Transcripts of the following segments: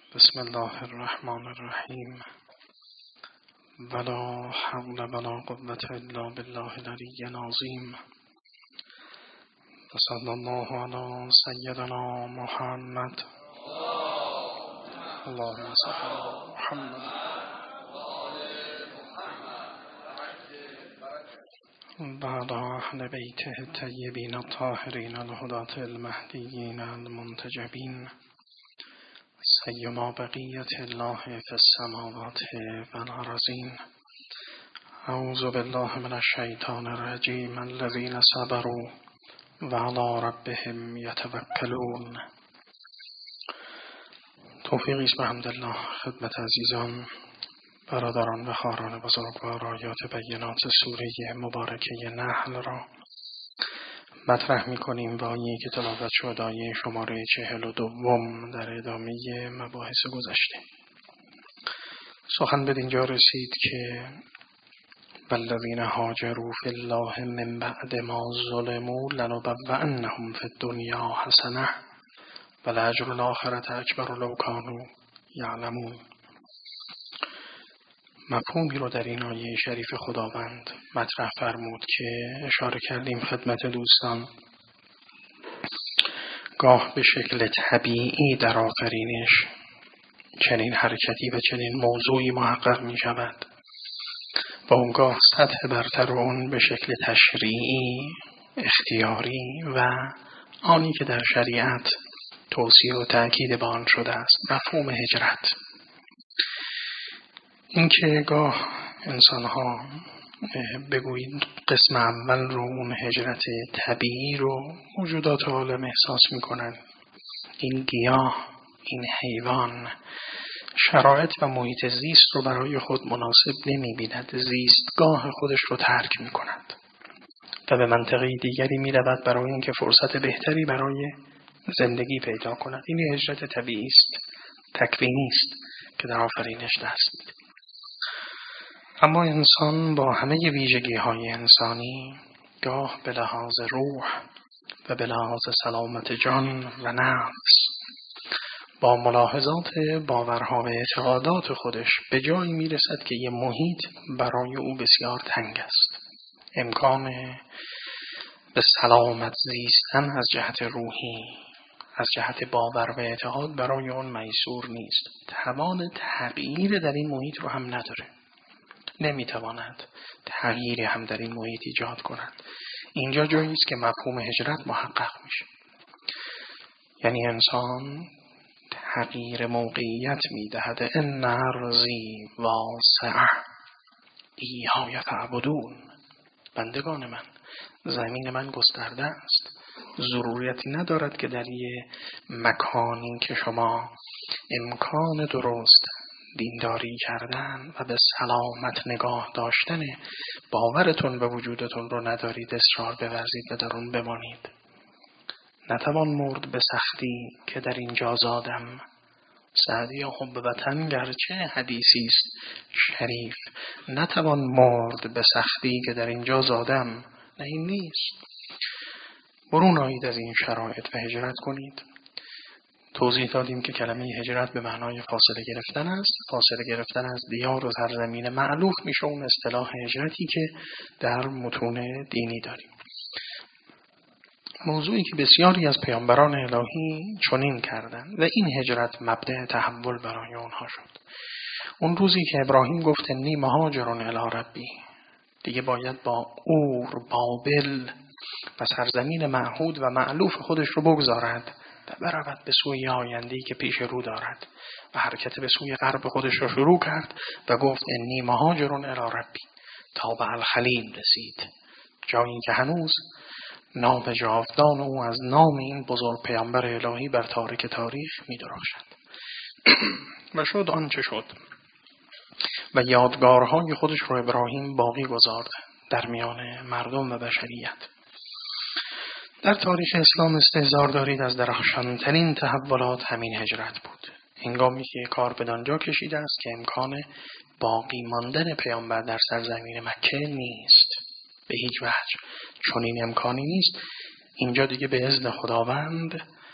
بسم الله الرحمن الرحیم ولا حول ولا قوة الا بالله العلی العظیم صلی الله علی سیدنا محمد اللهم صل علی محمد بعد اهل بیته الطیبین الطاهرین الهداة المهدیین المنتجبین سیما بقیت الله فی السماوات والارضین. اعوذ بالله من الشیطان الرجیم الذین صبروا وعلی ربهم یتوکلون. توفیقی است بحمدالله خدمت عزیزان، برادران و خواهران بزرگوار، آیات بینات سوره مبارکه نحل را مطرح می‌کنیم با آیه‌ای که تلاوت شد، آیه شماره 42 در ادامه مباحث گذشته. سخن به اینجا رسید که والذین هاجروا فی الله من بعد ما ظلموا لنبوئنهم فی الدنیا حسنة ولأجر الآخرة اکبر لو کانوا یعلمون. مفهومی رو در این آیه شریف خداوند مطرح فرمود که اشاره کردیم خدمت دوستان. گاه به شکل طبیعی در آفرینش چنین حرکتی و چنین موضوعی محقق می شود و اونگاه سطح برتر اون به شکل تشریعی، اختیاری و آنی که در شریعت توصیه و تأکید به آن شده است، مفهوم هجرت. این که گاه انسان‌ها بگویید قسم اول رو، اون هجرت طبیعی رو موجودات عالم احساس می‌کنن. این گیاه، این حیوان شرایط و محیط زیست رو برای خود مناسب نمی‌بیند، زیستگاه خودش رو ترک می‌کند و به منطقه دیگری می‌رود برای اینکه فرصت بهتری برای زندگی پیدا کند. این هجرت طبیعی است، تکوینی است که در آفرینش دست می‌دهد. اما انسان با همه ویژگی‌های انسانی، گاه به لحاظ روح و به لحاظ سلامت جان و نفس، با ملاحظات باورها و اعتقادات خودش به جایی میرسد که یه محیط برای او بسیار تنگ است. امکان به سلامت زیستن از جهت روحی، از جهت باور و اعتقاد برای اون میسور نیست. توان تغییر در این محیط رو هم نداره، نمیتواند تغییری هم در این محیط ایجاد کند. اینجا جایی است که مفهوم هجرت محقق میشه. یعنی انسان تغییر موقعیت میدهد. ان ارضی واسعه ایهای فاعبدون. بندگان من، زمین من گسترده است، ضرورتی ندارد که در یه مکانی که شما امکان درست دینداری کردن و به سلامت نگاه داشتن باورتون و وجودتون رو ندارید، اصرار بورزید و در اون بمانید. نتوان مرد به سختی که در اینجا زادم. سعدی حب وطن گرچه حدیثی است شریف، نتوان مرد به سختی که در اینجا زادم. نه، این نیست. برون آیید از این شرایط و هجرت کنید. توضیح دادیم که کلمه هجرت به معنای فاصله گرفتن است. فاصله گرفتن از دیار و سرزمین مألوف میشه اون اصطلاح هجرتی که در متون دینی داریم. موضوعی که بسیاری از پیامبران الهی چنین کردند و این هجرت مبدأ تحول برای اونها شد. اون روزی که ابراهیم گفت انی مهاجر الی ربی، دیگه باید با اور، بابل و سرزمین معهود و مألوف خودش رو بگذارد و برود به سوی آینده‌ای که پیش رو دارد و حرکت به سوی غرب خودش رو شروع کرد و گفت انی مهاجر الی ربی تا به الخلیل رسید، جایی که هنوز نام جاودان او از نام این بزرگ پیامبر الهی بر تارک تاریخ می درخشد. و شد آنچه شد و یادگارهای خودش رو ابراهیم باقی گذارد در میان مردم و بشریت. در تاریخ اسلام استحضار دارید از درخشانترین تحولات همین هجرت بود. هنگامی که کار بدانجا کشیده است که امکان باقی ماندن پیامبر در سرزمین مکه نیست، به هیچ وجه چون این امکانی نیست. اینجا دیگه به اذن خداوند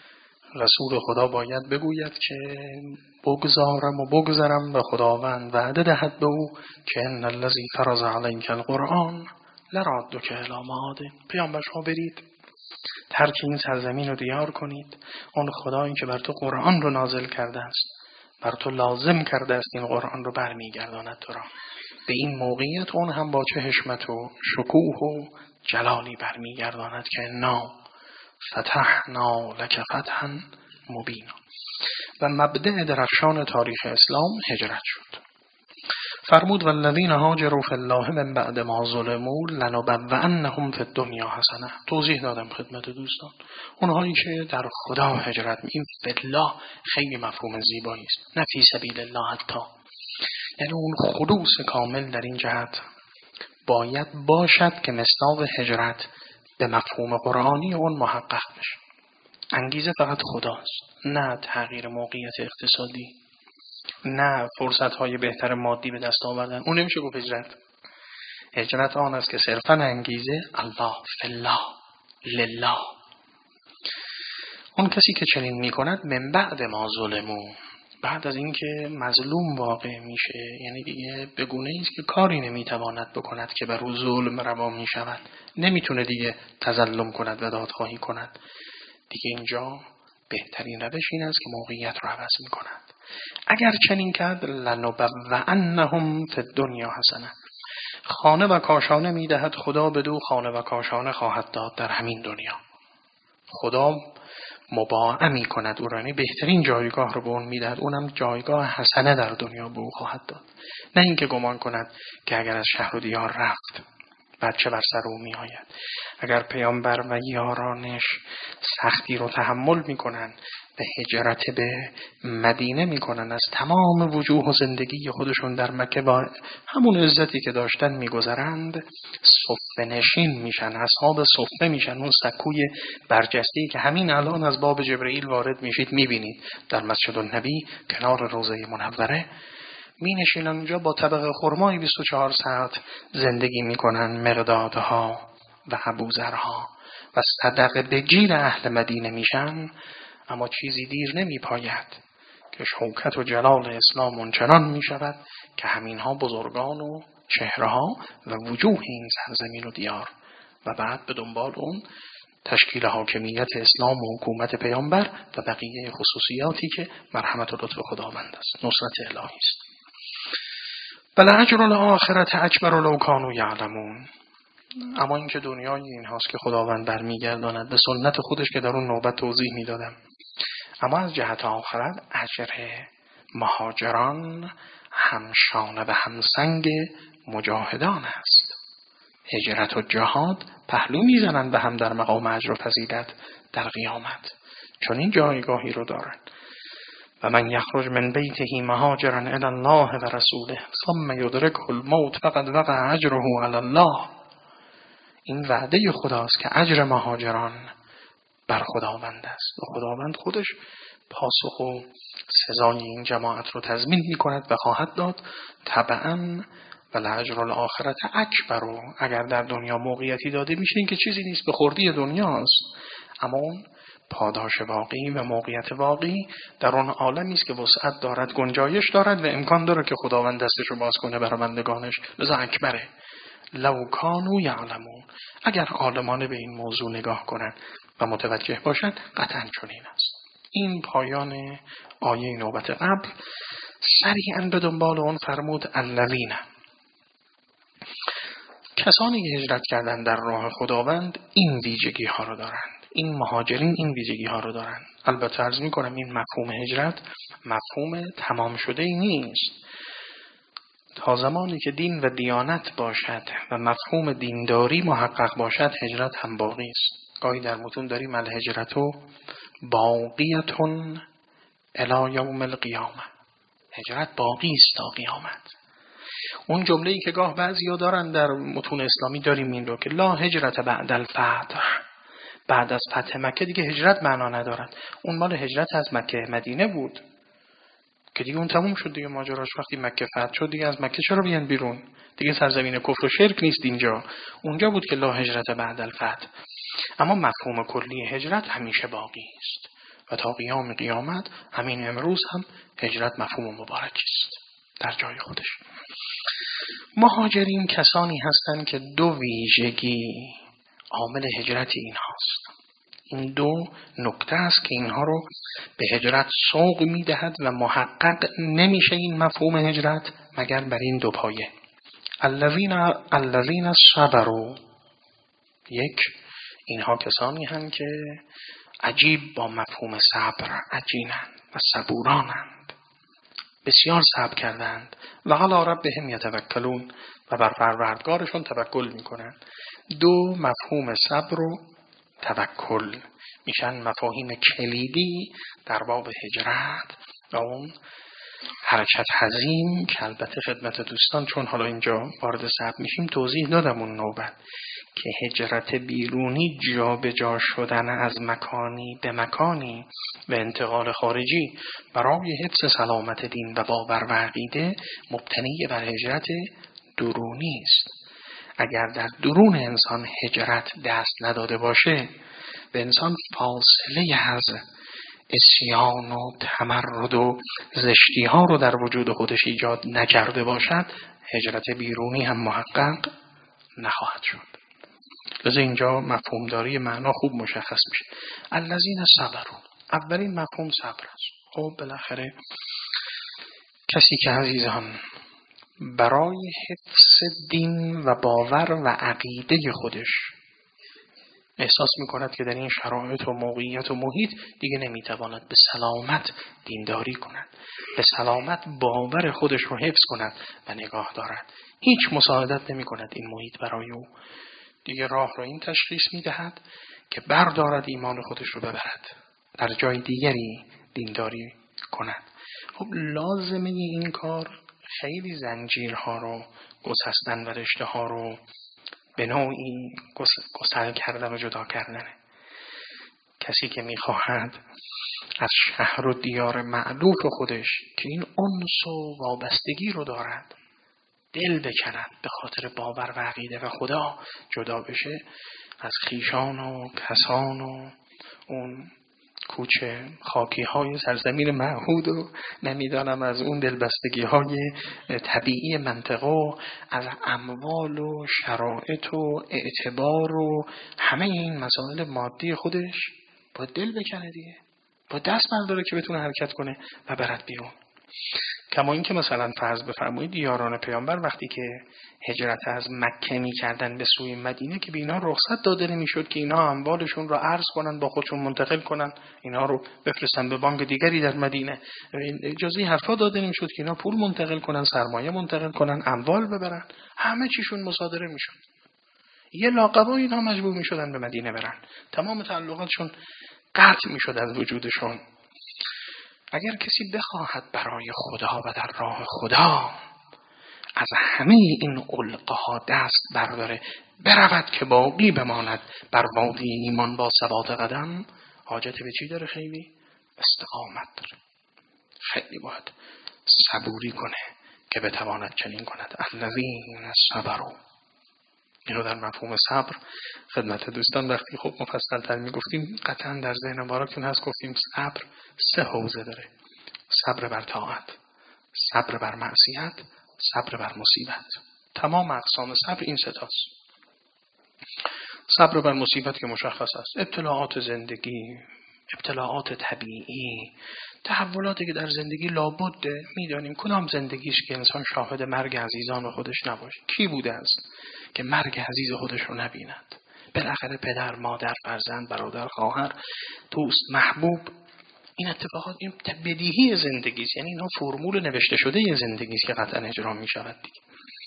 رسول خدا باید بگوید که بگذارم و بگذرم و خداوند وعده دهد به او که ان الذی فرض علیک القرآن لرادک الی معاد. پیامبر شما برید ترک این سرزمین رو دیار کنید. اون خدایی که بر تو قرآن رو نازل کرده است، بر تو لازم کرده است این قرآن رو برمیگرداند تو را. به این موقعیت اون هم با چه حشمت و شکوه و جلالی برمیگرداند که انا فتحنا لک فتحا مبینا. و مبدأ درخشان تاریخ اسلام هجرت شد. فرمود والذین هاجروا فی الله من بعد ما ظلموا لنبوئنهم فی الدنیا حسنه. توضیح دادم خدمت دوستان. اونهایی که در خدا هجرت این فی الله خیلی مفهوم زیبایی است، نه فی سبیل الله حتی. یعنی اون خلوص کامل در این جهت باید باشد که مصداق هجرت به مفهوم قرآنی اون محقق بشه. انگیزه فقط خداست، نه تغییر موقعیت اقتصادی، نه فرصت‌های بهتر مادی به دست آوردن. اون نمیشه گفت هجرت. هجرت آن است که صرفاً انگیزه الله فی الله لله. اون کسی که چنین می‌کند من بعد ما ظلموا، بعد از اینکه مظلوم واقع میشه، یعنی دیگه به گونه‌ای است که کاری نمیتواند بکند که بر او ظلم روا میشود، نمیتونه دیگه تظلم کند و دادخواهی کند. دیگه اینجا بهترین روش این است که موقعیت رو عوض میکند. اگر چنین کرد لنبوئنهم فی الدنیا حسنه، خانه و کاشانه میدهد خدا بدو، خانه و کاشانه خواهد داد در همین دنیا. خدا مباعه می کند او را، یعنی بهترین جایگاه رو به اون میدهد، اونم جایگاه حسنه در دنیا به او خواهد داد. نه اینکه گمان کند که اگر از شهر و دیار رفت بچه بر سر او می آید. اگر پیامبر و یارانش سختی رو تحمل می کنند و هجرت به مدینه می کنند، از تمام وجوه و زندگی خودشون در مکه با همون عزتی که داشتن می گذرند، صفه نشین میشن، اصحاب صفه میشن. اون سکوی برجسته‌ای که همین الان از باب جبرئیل وارد میشید میبینید در مسجد النبی کنار روضه منوره، می نشینن اونجا با طبق خرمای 24 ساعت زندگی میکنن مقدادها و ابوذرها و صدقه به جیل اهل مدینه میشن. اما چیزی دیر نمی پاید که شوکت و جلال اسلام اونچنان می شود که همینها بزرگان و چهره‌ها و وجوه این سرزمین و دیار و بعد به دنبال اون تشکیل حاکمیت اسلام و حکومت پیامبر و بقیه خصوصیاتی که مرحمت و لطف خداوند است، نصرت الهی است. بل اجر الاخرة اکبر لو کانوا یعلمون. اما این که دنیای این هاست که خداوند برمیگرداند به سنت خودش که در اون نوبت توضیح میدادم. اما از جهت آخرت اجر مهاجران همشانه و همسنگ مجاهدان است. هجرت و جهاد پهلو میزنند به هم در مقام اجر و فضیلت در قیامت، چون این جایگاهی رو دارند. و من یخرج من بیته مهاجرا الی الله و رسوله ثم یدرکه الموت فقد وقع اجره علی الله. این وعده خداست که اجر مهاجران بر خداوند است و خداوند خودش پاسخ و سزای این جماعت رو تضمین می کند و خواهد داد. طبعا و الاجر الاخرة اکبر. اگر در دنیا موقعیتی داده میشه این که چیزی نیست، به خوردی دنیاست، اما اون پاداش واقعی و موقعیت واقعی در اون عالمی است که وسعت دارد، گنجایش دارد و امکان داره که خداوند دستش رو باز کنه برای بندگانش. لذا اکبره. لو کانوا یعلمون. اگر عالمانه به این موضوع نگاه کنند و متوجه باشند قطعا چنین است. این پایان آیه نوبت قبل. سریعا به دنبال اون فرمود الذین، کسانی که هجرت کردن در راه خداوند این ویژگی ها رو دارند. این مهاجرین این ویژگی ها رو دارند. البته عرض می کنم این مفهوم هجرت مفهوم تمام شده ای نیست. تا زمانی که دین و دیانت باشد و مفهوم دینداری محقق باشد هجرت هم باقی است. گاهی در متون داریم الهجرتو باقیتون الی یوم القیامه. هجرت باقی است تا قیامت. اون جمله‌ای که گاه بعضیا دارن در متون اسلامی داریم این رو که لا هجرت بعد الفتح، بعد از فتح مکه دیگه هجرت معنا ندارد. اون مال هجرت از مکه مدینه بود که دیگه اون تموم شد دیگه ماجراش. وقتی مکه فتح شد دیگه از مکه چرا بیان بیرون؟ دیگه سرزمین کفر و شرک نیست اینجا. اونجا بود که لا هجرت بعد الفتح. اما مفهوم کلی هجرت همیشه باقی است. و تا قیام قیامت همین امروز هم هجرت مفهوم مبارکی است در جای خودش. مهاجرین کسانی هستند که دو ویژگی عامل هجرت اینهاست. این دو نکته است که اینها رو به هجرت سوق میدهد و محقق نمیشه این مفهوم هجرت مگر بر این دو پایه. الذین صبروا، یک، اینها کسانی هستند که عجیب با مفهوم صبر عجینند و صبورانند، بسیار صبر کردند و علی ربهم یتوکلون و بر پروردگارشون توکل میکنند. دو مفهوم صبر و توکل میشن مفاهیم کلیدی در باب هجرت و اون حرکت حزین که البته خدمت دوستان چون حالا اینجا وارد صبر میشیم توضیح دادم اون نوبت که هجرت بیرونی جا به جا شدن از مکانی به مکانی و انتقال خارجی برای حفظ سلامت دین و باور و عقیده مبتنی بر هجرت درونی است. اگر در درون انسان هجرت دست نداده باشه و انسان فاصله از عصیان و تمرد و زشتی ها رو در وجود خودش ایجاد نکرده باشد هجرت بیرونی هم محقق نخواهد شد. لذا اینجا مفهومداری معنا خوب مشخص میشه. الذین صبروا، اولین مفهوم صبر است. خب بالاخره کسی که عزیزان برای حفظ دین و باور و عقیده خودش احساس میکند که در این شرایط و موقعیت و محیط دیگه نمیتواند به سلامت دینداری کند، به سلامت باور خودش رو حفظ کند و نگاه دارد، هیچ مساعدت نمی کند این محیط برای او، دیگه راه رو این تشخیص میدهد که بردارد ایمان خودش رو ببرد در جای دیگری دینداری کند. خب لازمه این کار خیلی زنجیرها رو گسستن و رشته ها رو به نوعی گسل کردن و جدا کردنه. کسی که میخواهد از شهر و دیار مألوف خودش که این انس و وابستگی رو دارد دل بکند به خاطر باور و عقیده و خدا جدا بشه، از خیشان و کسان و اون کوچه خاکی های سرزمین معهود و نمیدانم از اون دلبستگی های طبیعی منطقه و از اموال و شرایط و اعتبار و همه این مسائل مادی خودش با دل بکنه دیگه، با دست برداره که بتونه حرکت کنه و برد بیرون. کما این که مثلا فرض بفرمایید یاران پیامبر وقتی که هجرت از مکه می کردن به سوی مدینه که به اینا رخصت داده نمیشد که اینا اموالشون رو عرض کنن با خودشون منتقل کنن، اینا رو بفرستن به بانک دیگری در مدینه، اجازه حرفا داده نمیشد که اینا پول منتقل کنن، سرمایه منتقل کنن، اموال ببرن، همه چیشون مصادره میشد. یه لاقبا اینا مجبور میشدن به مدینه برن، تمام تعلقاتشون قطع میشد از وجودشون. اگر کسی بخواهد برای خدا و در راه خدا از همه این علقها دست برداره برود که باقی بماند بر وادی ایمان با ثبات قدم، حاجت به چی داره؟ خیلی استقامت داره، خیلی باید صبوری کنه که بتواند چنین کند. الذین صبروا، اینو در مفهوم صبر خدمت دوستان وقتی خب مفصل تر میگفتیم قطعا در ذهن باراتون هست، گفتیم صبر 3 حوزه داره: صبر بر طاعت، صبر بر معصیت، صبر بر مصیبت. تمام اقسام صبر این 3 تاست. صبر بر مصیبت که مشخص است، ابتلاعات زندگی، ابتلاعات طبیعی، تحولاتی که در زندگی لابد میدانیم. کدام زندگیش که انسان شاهد مرگ عزیزان خودش نباشه؟ کی بوده است که مرگ عزیز خودش رو نبیند؟ بالاخره پدر، مادر، فرزند، برادر، خواهر، دوست، محبوب، این اتفاقات این بدیهی زندگی است، یعنی اینا فرمول نوشته شده زندگی است که قطعا اجرا می شود دیگه.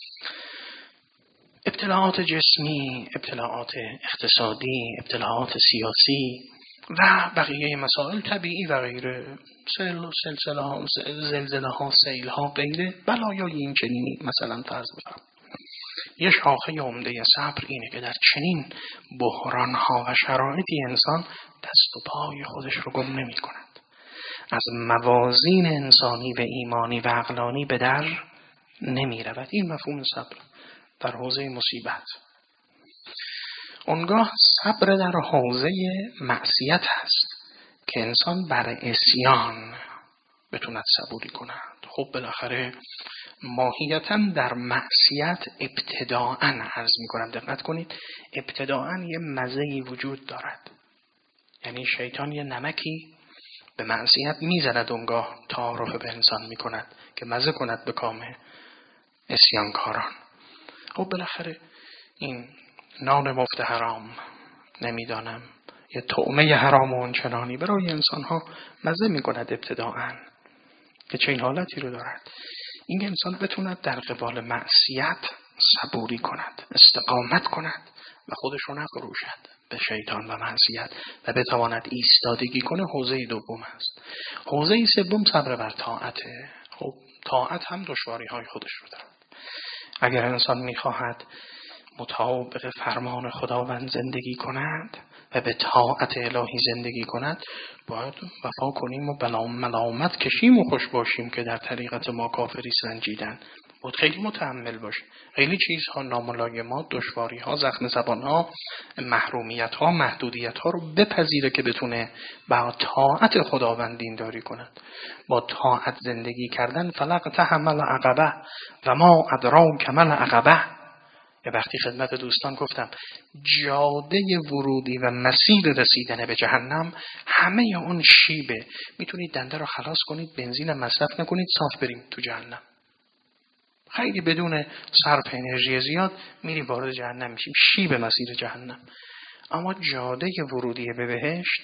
ابتلاعات جسمی، ابتلاعات اقتصادی، ابتلاعات سیاسی و بقیه مسائل طبیعی و غیره، زلزله ها، سیل ها، غیره بلایای این چنینی مثلا فرض بفرم. یه شاخه عمده صبر اینه که در چنین بحران ها و شرایطی انسان دست و پای خودش رو گم نمی کند، از موازین انسانی و ایمانی و عقلانی به در نمی رود. این مفهوم صبر در حوزه مصیبت. اونگاه صبر در حوزه معصیت هست که انسان بر عصیان بتوند صبوری کند. خب بالاخره ماهیتاً در معصیت ابتداءً عرض میکنم، دقت کنید، ابتداءً یه مزه‌ای وجود دارد. یعنی شیطان یه نمکی به معصیت میزند اونگاه تعارف به انسان میکند که مزه کند به کام عصیانکاران. خب بالاخره این نان مفت حرام، نمیدانم یه طعمه حرام و اونچنانی برای انسان ها مزه میکند ابتداءً، که چه این حالتی رو دارد. این انسان بتوند در قبال معصیت صبوری کند، استقامت کند و خودش رو نفروشد به شیطان و معصیت و بتواند ایستادگی کنه. حوزه دوم است. حوزه سوم صبر بر طاعته. خب طاعت هم دشواری های خودش رو دارد. اگر انسان میخواهد مطابق فرمان خداوند زندگی کند و به طاعت الهی زندگی کند، باید وفا کنیم و ملامت کشیم و خوش باشیم که در طریقت ما کافری سنجیدن. باید خیلی متحمل باشیم. خیلی چیزها، ناملایمات، دشواری ها، زخم زبان ها، محرومیت ها، محدودیت ها رو بپذیره که بتونه با طاعت خداوند دینداری کند. با طاعت زندگی کردن. فلقتحم العقبه و ما ادراک ما العقبه. یه وقتی خدمت دوستان گفتم جاده ورودی و مسیر رسیدن به جهنم همه اون شیبه. میتونید دنده رو خلاص کنید، بنزین مصرف نکنید، صاف بریم تو جهنم. خیلی بدون صرف انرژی زیاد میریم وارد جهنم میشیم. شیب مسیر جهنم. اما جاده ورودی به بهشت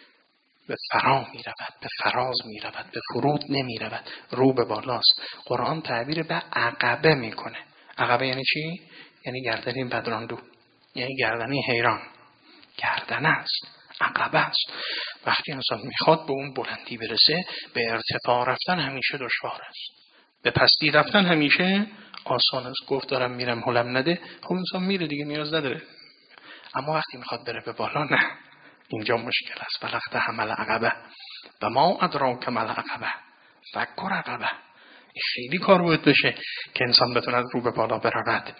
به فرا میرود، به فراز میرود، به فرود نمیرود، رو به بالاست. قرآن تعبیر به عقبه میکنه. عقبه یعنی چی؟ یعنی گردنی بدراندو، یعنی گردنی حیران. گردن است، عقبه است. وقتی انسان میخواد به اون بلندی برسه، به ارتفاع رفتن همیشه دشوار است، به پستی رفتن همیشه آسان است. گفت دارم میرم حلم نده، خب انسان میره دیگه، نیاز نداره. اما وقتی میخواد بره به بالا، نه، اینجا مشکل است. فلقتحم العقبه و ما ادراک ما العقبه فک رقبه. خیلی کار باید بشه که انسان بتونه رو به بالا برود.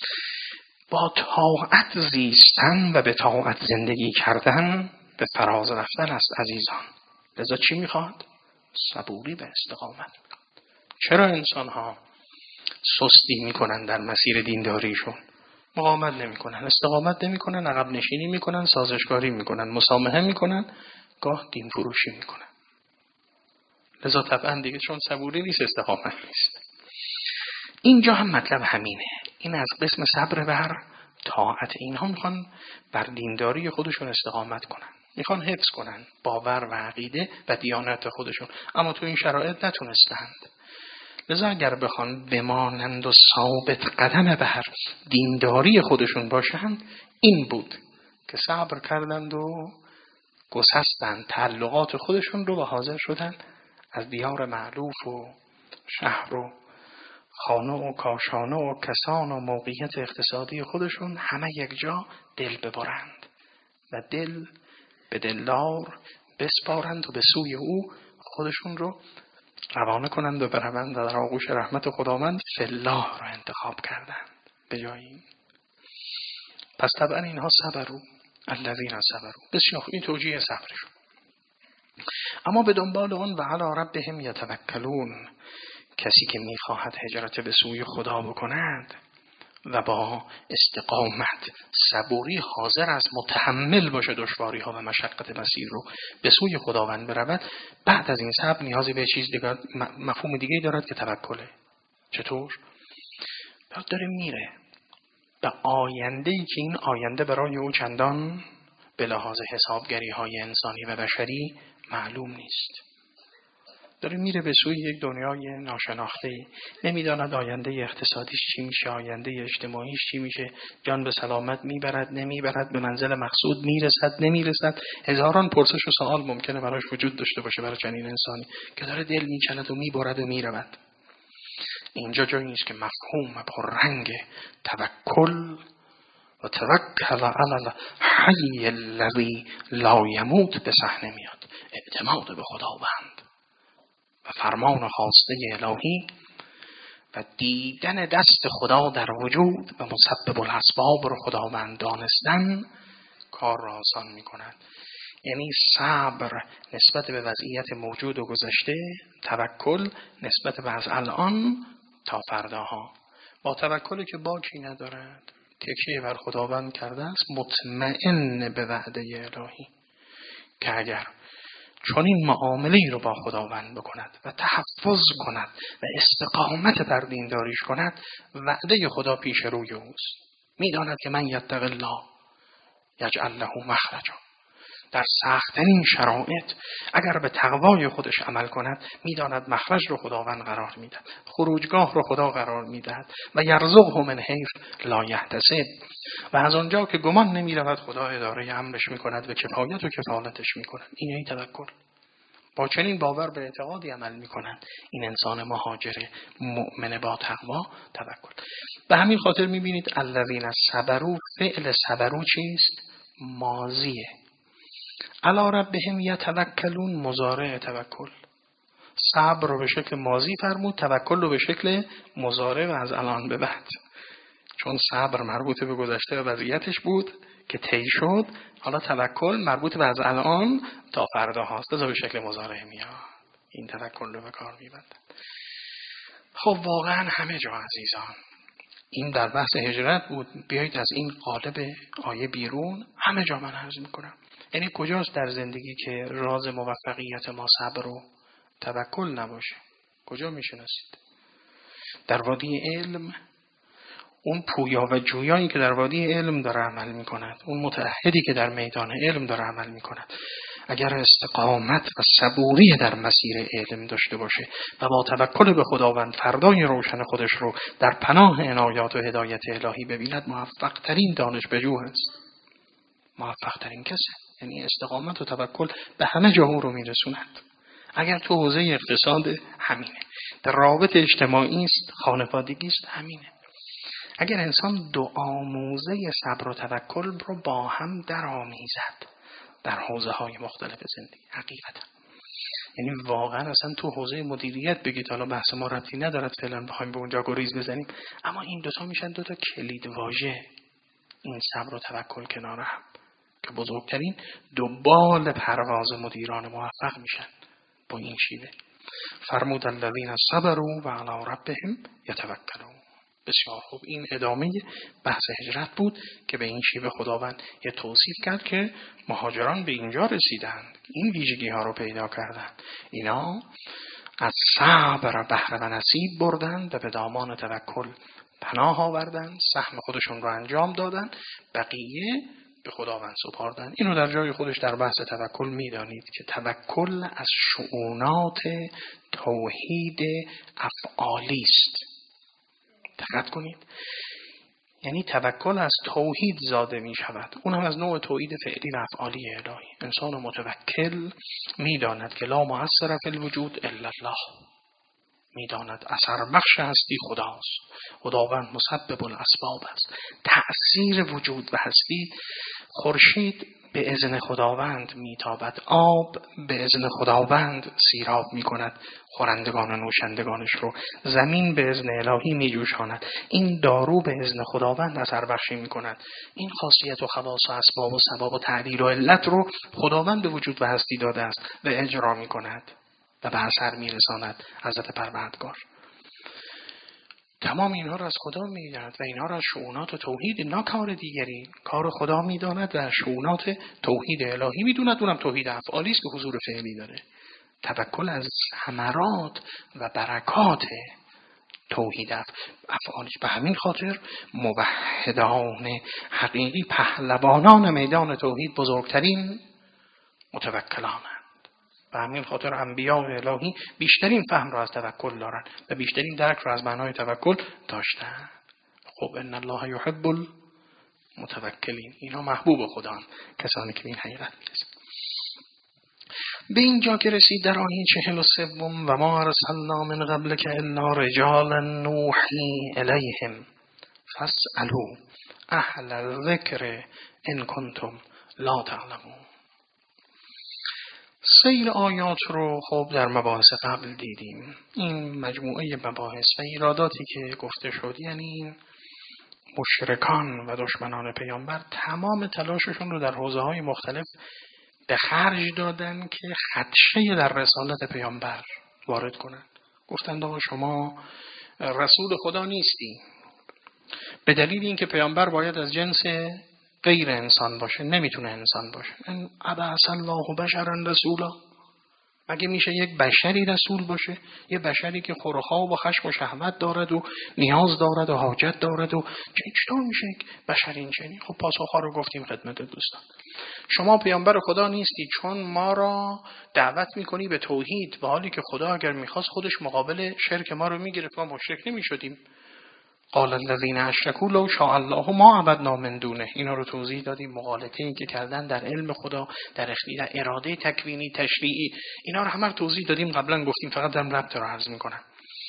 با طاعت زیستن و به طاعت زندگی کردن به فراز رفتن است عزیزان. لذا چی میخواد؟ صبوری و استقامت. چرا انسان ها سستی میکنن در مسیر دینداریشون؟ مقاومت نمیکنن، استقامت نمیکنن، عقب نشینی میکنن، سازشکاری میکنن، مسامحه میکنن، گاه دین فروشی میکنن. لذا طبعا دیگه چون صبوری نیست، استقامت نیست. اینجا هم مطلب همینه. این از قسم صبر بر طاعت. اینها میخوان بر دینداری خودشون استقامت کنن، میخوان حفظ کنن باور و عقیده و دیانت خودشون، اما تو این شرایط نتونستند. لذا اگر بخوان بمانند و ثابت قدم بر دینداری خودشون باشند، این بود که صبر کردند و گسستند تعلقات خودشون رو و حاضر شدند از دیار معلوف و شهر و خانه و کاشانه و کسان و موقعیت اقتصادی خودشون همه یک جا دل ببرند و دل به دلدار بسپارند و به سوی او خودشون رو روانه کنند و بروند و در آغوش رحمت خداوند فالله رو انتخاب کردند به جایی. پس طبعا اینها صبروا الذین صبروا. بسیار این توجیه صبرشون. اما به دنبال اون و علی ربهم یتوکلون، کسی که میخواهد هجرت به سوی خدا بکند و با استقامت صبوری حاضر است متحمل باشه دشواری ها و مشقت مسیر رو به سوی خداوند برود، بعد از این صبر نیازی به چیز دیگر، مفهوم دیگه دارد که توکله. چطور؟ بعد داره میره به آینده‌ای که این آینده برای او چندان به لحاظ حسابگری های انسانی و بشری معلوم نیست. داره میره به سوی یک دنیای ناشناخته، نمیداند آینده اقتصادیش چی میشه، آینده اجتماعیش چی میشه، جان به سلامت میبرد نمیبرد، به منزل مقصود میرسد نمیرسد. هزاران پرسش و سوال ممکنه براش وجود داشته باشه برای چنین انسانی که داره دل میکند و میبرد و میرود. اینجا جایی است که مفهوم پررنگ توکل و توکل علی الحی الذی لا یموت به صحنه میاد. اعتماد به خداوند و فرمان خواسته الهی و دیدن دست خدا در وجود و مسبب الاسباب رو خداوند دانستن کار را آسان می کند. یعنی صبر نسبت به وضعیت موجود و گذشته، توکل نسبت به از الان تا فرداها. با توکلی که باکی ندارد، تکیه بر خداوند کرده است، مطمئن به وعده الهی که اگر چون این معامله رو با خداوند بکند و تحفظ کند و استقامت بر دینداریش کند، وعده خدا پیش روی اوست. میداند که من یتق الله یجعل له مخرجا. در سخت‌ترین شرایط اگر به تقوای خودش عمل کند، میداند مخرج رو خداوند قرار میدهد، خروجگاه رو خدا قرار میدهد و یرزقه من حیث لا یحتسب. و از آنجا که گمان نمی‌رود خدا اداره امرش میکند و کفایت و کفالتش میکند. این توکل. با چنین باور به اعتقادی عمل میکنند این انسان مهاجر مؤمن با تقوا توکل. به همین خاطر میبینید الذین صبروا، فعل صبروا چیست؟ ماضیه. علی ربهم یتوکلون مضارع توکل. صبر رو به شکل ماضی فرمود، توکل رو به شکل مضارع و از الان به بعد. چون صبر مربوط به گذشته و وضعیتش بود که طی شد، حالا توکل مربوط به از الان تا فردا هاست، لذا به شکل مضارع میاد. این توکل رو به کار میبندن. خب واقعا همه جا عزیزان، این در بحث هجرت بود. بیایید از این قالب آیه بیرون، همه جا من عرض میکنم. یعنی کجاست در زندگی که راز موفقیت ما صبر و توکل نباشه؟ کجا میشناسید؟ در وادی علم، اون پویا و جویایی که در وادی علم داره عمل میکند، اون متعهدی که در میدان علم داره عمل میکند، اگر استقامت و صبوری در مسیر علم داشته باشه و با توکل به خداوند فردای روشن خودش رو در پناه عنایات و هدایت الهی ببیند، موفق ترین دانشپژوه است، موفق ترین کسه. یعنی استقامت و توکل به همه جا رو میرسوند. اگر تو حوزه اقتصاد همینه، در رابط اجتماعی است، خانوادگی است، همینه. اگر انسان دو آموزه صبر و توکل رو با هم درآمیزد در حوزه های مختلف زندگی، حقیقتا یعنی واقعا اصلا تو حوزه مدیریت بگید، حالا بحث ما ربطی ندارد فعلا بخوایم به اونجا گریز بزنیم، اما این دوتا میشن دوتا کلید واژه، این صبر و توکل کنار هم، که بزرگترین دو بال پرواز مدیران موفق میشن با این شیوه. فرمود الذین صبروا و علی ربهم یتوکلون. بسیار خوب. این ادامه بحث هجرت بود که به این شیوه خداوند یه توصیف کرد که مهاجران به اینجا رسیدند، این ویژگی ها رو پیدا کردند، اینا از صبر بهره و نصیب بردند و به دامان توکل پناه آوردند، سهم خودشون رو انجام دادن، بقیه به خداوند سپردن. اینو در جای خودش در بحث توکل میدانید که توکل از شؤونات توحید افعالی است. دقت کنید، یعنی توکل از توحید زاده می شود، اون هم از نوع توحید فعلی و افعالی الهی. انسان متوکل میداند که لا مؤثر فی الوجود الا الله، میداند اثر بخش هستی خداست، خداوند مسبب الاسباب است. تأثیر وجود و هستی، خورشید به اذن خداوند میتابد، آب به اذن خداوند سیراب میکند خورندگان و نوشندگانش رو، زمین به اذن الهی میجوشاند، این دارو به اذن خداوند اثر بخشی میکند. این خاصیت و خواص و اسباب و سبب و تعلیل و علت رو خداوند به وجود و هستی داده است و اجرا میکند و به اثر میرساند حضرت پروردگار. تمام اینها را از خدا می‌داند و اینها را از شؤونات توحید، نه کار دیگری، کار خدا می‌داند و شؤونات توحید الهی می‌داند، اونم توحید افعالی است که حضور فعلی داره. توکل از ثمرات و برکات توحید افعالی. به همین خاطر موحدان حقیقی، پهلوانان میدان توحید، بزرگترین متوکلانند. و همین خاطر انبیاء الهی بیشترین فهم را از توکل دارند و بیشترین درک را از معنای توکل داشتند. خب ان الله یحب المتوکلین، اینا محبوب خدان، کسانی که به این حقیقت میرسند. به اینجا که رسید در آیه 43 و ما ارسلنا من قبلک الا رجالا نوحی الیهم فاسالوا اهل الذکر ان کنتم لا تعلمون. سیر آیات رو خب در مباحث قبل دیدیم. این مجموعه مباحث و ایراداتی که گفته شد، یعنی این مشرکان و دشمنان پیامبر تمام تلاششون رو در حوزه‌های مختلف به خرج دادن که خدشه در رسالت پیامبر وارد کنن. گفتند آقا شما رسول خدا نیستی، به دلیل اینکه پیامبر باید از جنس غیر انسان باشه، نمیتونه انسان باشه. ان ابعث الله بشرا رسولا، مگه میشه یک بشری رسول باشه؟ یه بشری که خورخواب و خشم و شهوت دارد و نیاز دارد و حاجت دارد و چطور میشه یک بشر این چنین؟ خب پاسخها رو گفتیم خدمت دوستان. شما پیامبر خدا نیستی چون ما را دعوت میکنی به توحید، و حالی که خدا اگر میخواست خودش مقابل شرک ما رو میگرفت، ما مشرک نمیشدیم. قال الذين اشركوا لو شاء الله ما عبدنا من دونه. اینا رو توضیح دادیم، مغالطه‌ای که کردن در علم خدا، در اراده تکوینی تشریعی، اینا رو همه رو توضیح دادیم قبلا، گفتیم فقط دارم ربط رو عرض میکنم.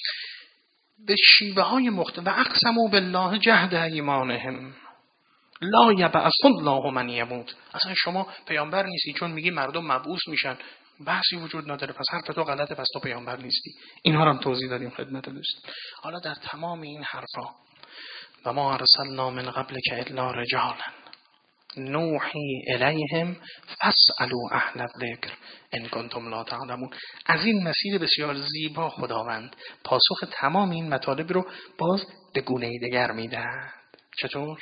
به شیوه های مختلف. و اقسموا بالله جهد ایمانهم لا یبعث الله من یموت. اصلا شما پیامبر نیستی چون میگی مردم مبعوث میشن، بحثی وجود نداره، پس حرف تو غلطه، پس تو پیامبر نیستی. اینها رو هم توضیح دادیم خدمت دوست. حالا در تمام این حرفا و ما ارسلنا من قبلک الا رجالا نوحی الیهم فاسالوا اهل الذکر ان کنتم لا تعلمون. از این مسیر بسیار زیبا خداوند پاسخ تمام این مطالب رو باز به گونه دیگر میدهد. چطور؟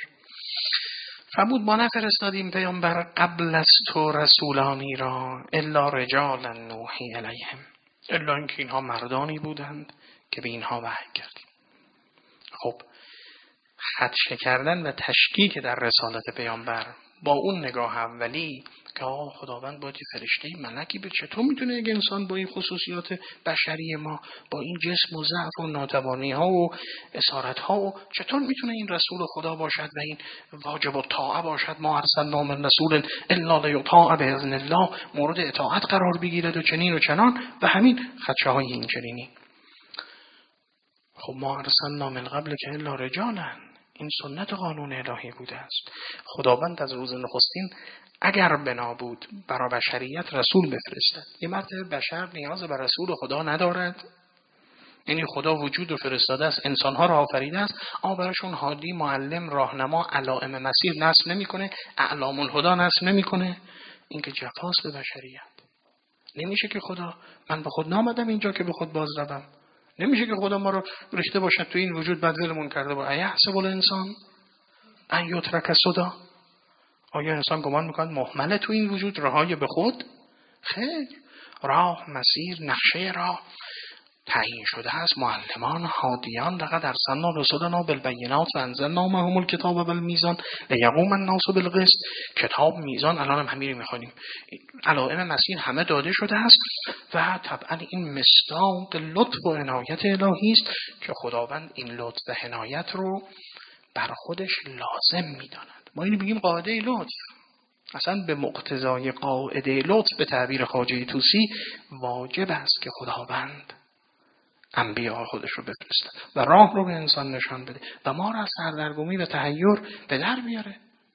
فرمود ما نفرستادیم پیامبر قبل از تو رسولانی را الا رجالا نوحی الیهم، الا اینکه اینها مردانی بودند که به اینها وحی کردیم. خب خدشه کردن و تشکیک در رسالت پیامبر با اون نگاه اولی که خداوند باید فرشته ملکی به چطور میتونه یک انسان با این خصوصیات بشری ما، با این جسم و ضعف و ناتوانی ها و اسارت ها، و چطور میتونه این رسول خدا باشد و این واجب الطاعه باشد؟ ما ارسلنا من رسول الا لیطاع باذن الله، مورد اطاعت قرار بگیرد و چنین و چنان و همین خدشه های این چنینی. خب ما ارسلنا من قبل که الا رجالا، این سنت قانون الهی بوده است. خداوند از روز نخستین اگر بنا بود برای بشریت رسول بفرستد، یه مرتبه بشر نیاز به رسول خدا ندارد، یعنی خدا وجود و فرستاده است، انسانها را آفریده است، اما براشون هادی، معلم، راهنما، علائم مسیر نصب نمیکنه، اعلام الهدی نصب نمیکنه. این که جفاست به بشریت. نمیشه که خدا، من به خود نامدم اینجا که به خود باز روم. نمیشه که خدا ما رو ریخته باشد تو این وجود، بعد ولمون کرده با ایحسب الانسان ان یترک سدی. آیا انسان گمان میکنه مهمله تو این وجود، رهای به خود؟ خیر، راه، مسیر، نقشه راه تعیین شده است. معلمان، هادیان، لقد ارسلنا رسلنا بالبینات و انزلنا معهم الکتاب والمیزان لیقوم الناس بالقسط. کتاب، میزان، الان هم همین میخوانیم، علائم مسیر همه داده شده است و طبعا این مصداق لطف و عنایت الهی است که خداوند این لطف و عنایت رو بر خودش لازم میداند. ما اینو بگیم قاعده لطف، اصلا به مقتضای قاعده لطف به تعبیر خواجه طوسی واجب است که خداوند انبیاء خودش رو بفرسته و راه رو به انسان نشان بده و ما رو از سردرگمی و تحیر به در بیاره.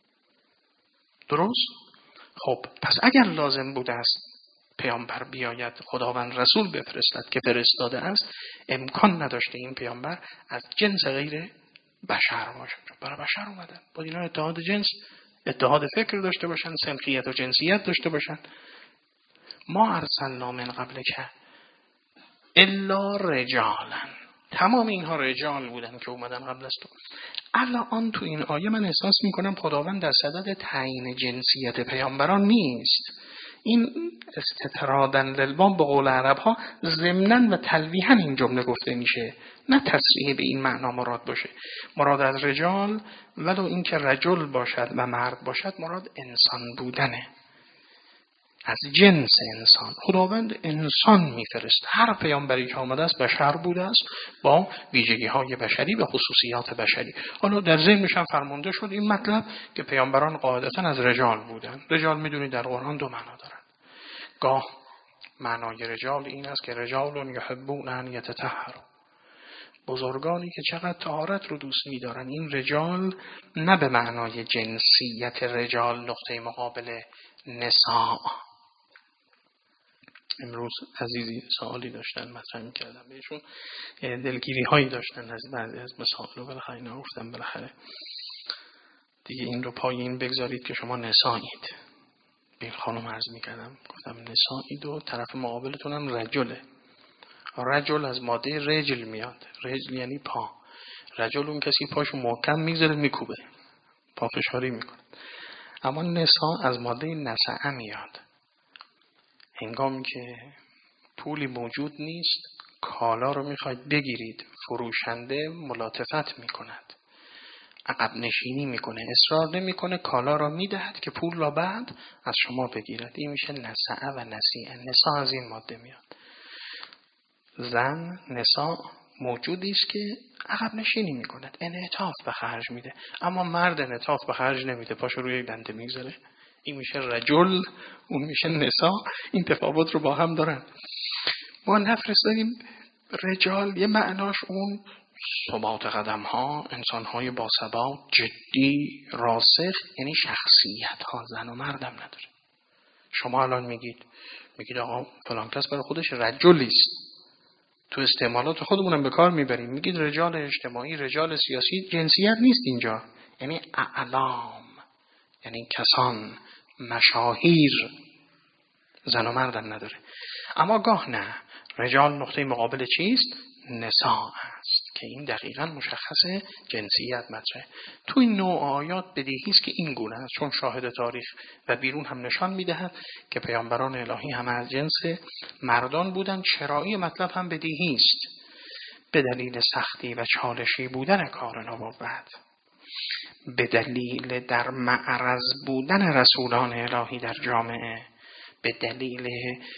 درست؟ خب پس اگر لازم بوده است پیامبر بیاید، خداوند رسول بفرستد که فرستاده است، امکان نداشته این پیامبر از جنس غیر بشر باشه. برای بشر اومدن، با اینا اتحاد جنس، اتحاد فکر داشته باشن، سمخیت و جنسیت داشته باشن. ما ارسلنا من قبلک الا رجالا، تمام اینها رجال بودن که اومدن قبل از تو. الان تو این آیه من احساس میکنم خداوند در صدد تعیین جنسیت پیامبران نیست. این استطرادن للباب به قول عرب ها ضمناً و تلویحاً این جمله گفته میشه، نه تصریح به این معنا مراد باشه. مراد از رجال ولو این که رجل باشد و مرد باشد، مراد انسان بودنه، از جنس انسان. خداوند انسان میفرست. هر پیامبری که آمده است بشر بوده است، با ویژگی های بشری و خصوصیات بشری. حالا در ذهنش هم فرمانده شد این مطلب که پیامبران قاعدتا از رجال بودن. رجال میدونید در قرآن دو معنا دارن. گاه معنای رجال این است که رجال یحبون ان یتطهروا، بزرگانی که چقدر طهارت رو دوست می‌دارن. این رجال نه به معنای جنسیت رجال نقطه مقابل نساء. امروز عزیزی سوالی داشتن مطرح می‌کردم بهشون، دلگیری هایی داشتن از بعضی از مسائل، بالاخره اینا گفتم بالاخره دیگه این رو پای این بگذارید که شما نسایید. به خانم عرض میکردم، گفتم نسائی دو طرف مقابلتون هم رجله. رجل از ماده رجل میاد، رجل یعنی پا. رجل اون کسی پاشو محکم میذاره میکوبه، پا فشاری میکنه. اما نسا از ماده نسعه میاد. هنگامی که پولی موجود نیست، کالا رو میخواید بگیرید، فروشنده ملاطفت میکند، عقب نشینی میکنه، اصرار نمیکنه، کالا را میدهد که پول را بعد از شما بگیرد. این میشه نسعه و نسیعه. نسا از این ماده میاد. زن نسا موجودی است که عقب نشینی میکند، انعطاف به خرج میده. اما مرد انعطاف به خرج نمیده، پاشو روی یک دنده میگذاره. این میشه رجل، اون میشه نسا. این تفاوت رو با هم دارن. ما نفرستادیم رجال، یه معناش اون ثبات قدم ها، انسان های با ثبات، جدی، راسخ، یعنی شخصیت ها. زن و مردم نداره. شما الان میگید آقا فلان کس برای خودش رجلی است، تو استعمالات خودمونم به کار میبریم، میگید رجال اجتماعی، رجال سیاسی. جنسیت نیست اینجا، یعنی اعلام، یعنی کسان، مشاهیر. زن و مردم نداره. اما گاه نه، رجال نقطه مقابل چیست؟ نساء است که این دقیقاً مشخص جنسیت مطرحه. تو این نوع آیات بدیهی است که این گونه است، چون شاهد تاریخ و بیرون هم نشان میدهد که پیامبران الهی هم از جنس مردان بودند. چرایی مطلب هم بدیهی است، به دلیل سختی و چالشی بودن کار نبوت، به دلیل در معرض بودن رسولان الهی در جامعه، به دلیل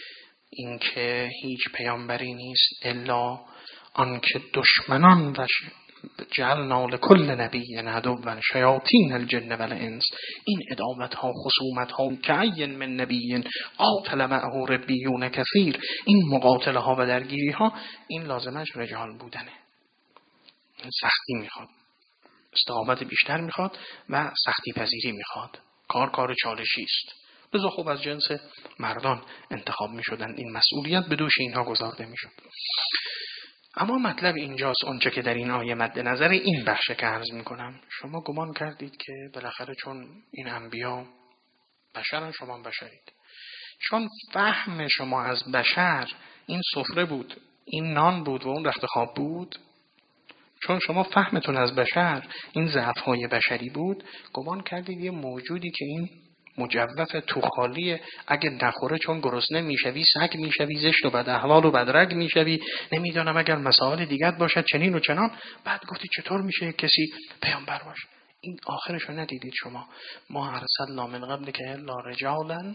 اینکه هیچ پیامبری نیست الا آنکه دشمنان و جعلنا لكل نبی عدوا شیاطین الجن والانس. این عداوت ها، خصومت ها، کأی من نبی قاتل معه ربیون کثیر، این مقاتله ها و درگیری ها، این لازمش رجال بودنه. این سختی میخواد، استقامت بیشتر میخواد و سختی پذیری میخواد. کار چالشی است. بذار خب از جنس مردان انتخاب میشدن، این مسئولیت به دوش اینها گذارده میشد. اما مطلب اینجاست، اونچه که در این آیه مد نظر این بخشه که عرض میکنم. شما گمان کردید که بالاخره چون این انبیا بشرن، شما بشرید، چون فهم شما از بشر این سفره بود، این نان بود و اون رخت خواب بود، چون شما فهمتون از بشر این ضعف‌های بشری بود، گمان کردید یه موجودی که این مجوف توخالیه، اگه نخوره چون گرسنه میشوی سگ میشوی، زشت و بد احوال و بدرگ میشوی، نمیدونم اگر مسائل دیگر باشد چنین و چنان. بعد گفتی چطور میشه کسی پیامبر باشه؟ این آخرشو ندیدید شما؟ ما ارسلنا من قبل که الا رجالا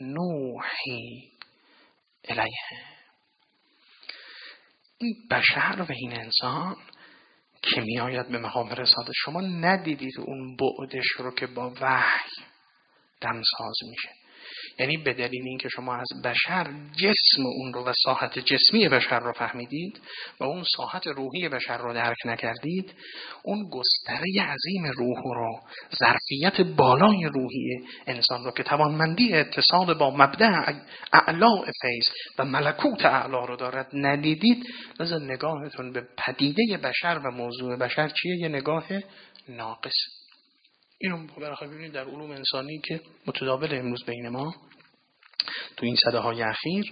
نوحی الیه. این بشر و این انسان که می آید به مقام رسالت، شما ندیدید اون بعدش رو که با وحی دمساز میشه. یعنی به دلیل اینکه شما از بشر جسم اون رو و ساحت جسمی بشر رو فهمیدید و اون ساحت روحی بشر رو درک نکردید، اون گستره عظیم روح رو، ظرفیت بالای روحی انسان رو که توانمندی اتصال با مبدأ اعلی فیض و ملکوت اعلی رو دارد ندیدید. لذا نگاهتون به پدیده بشر و موضوع بشر چیه؟ یه نگاه ناقص. اینو برای ببینید در علوم انسانی که متداول امروز بین ما تو این سده‌های اخیر،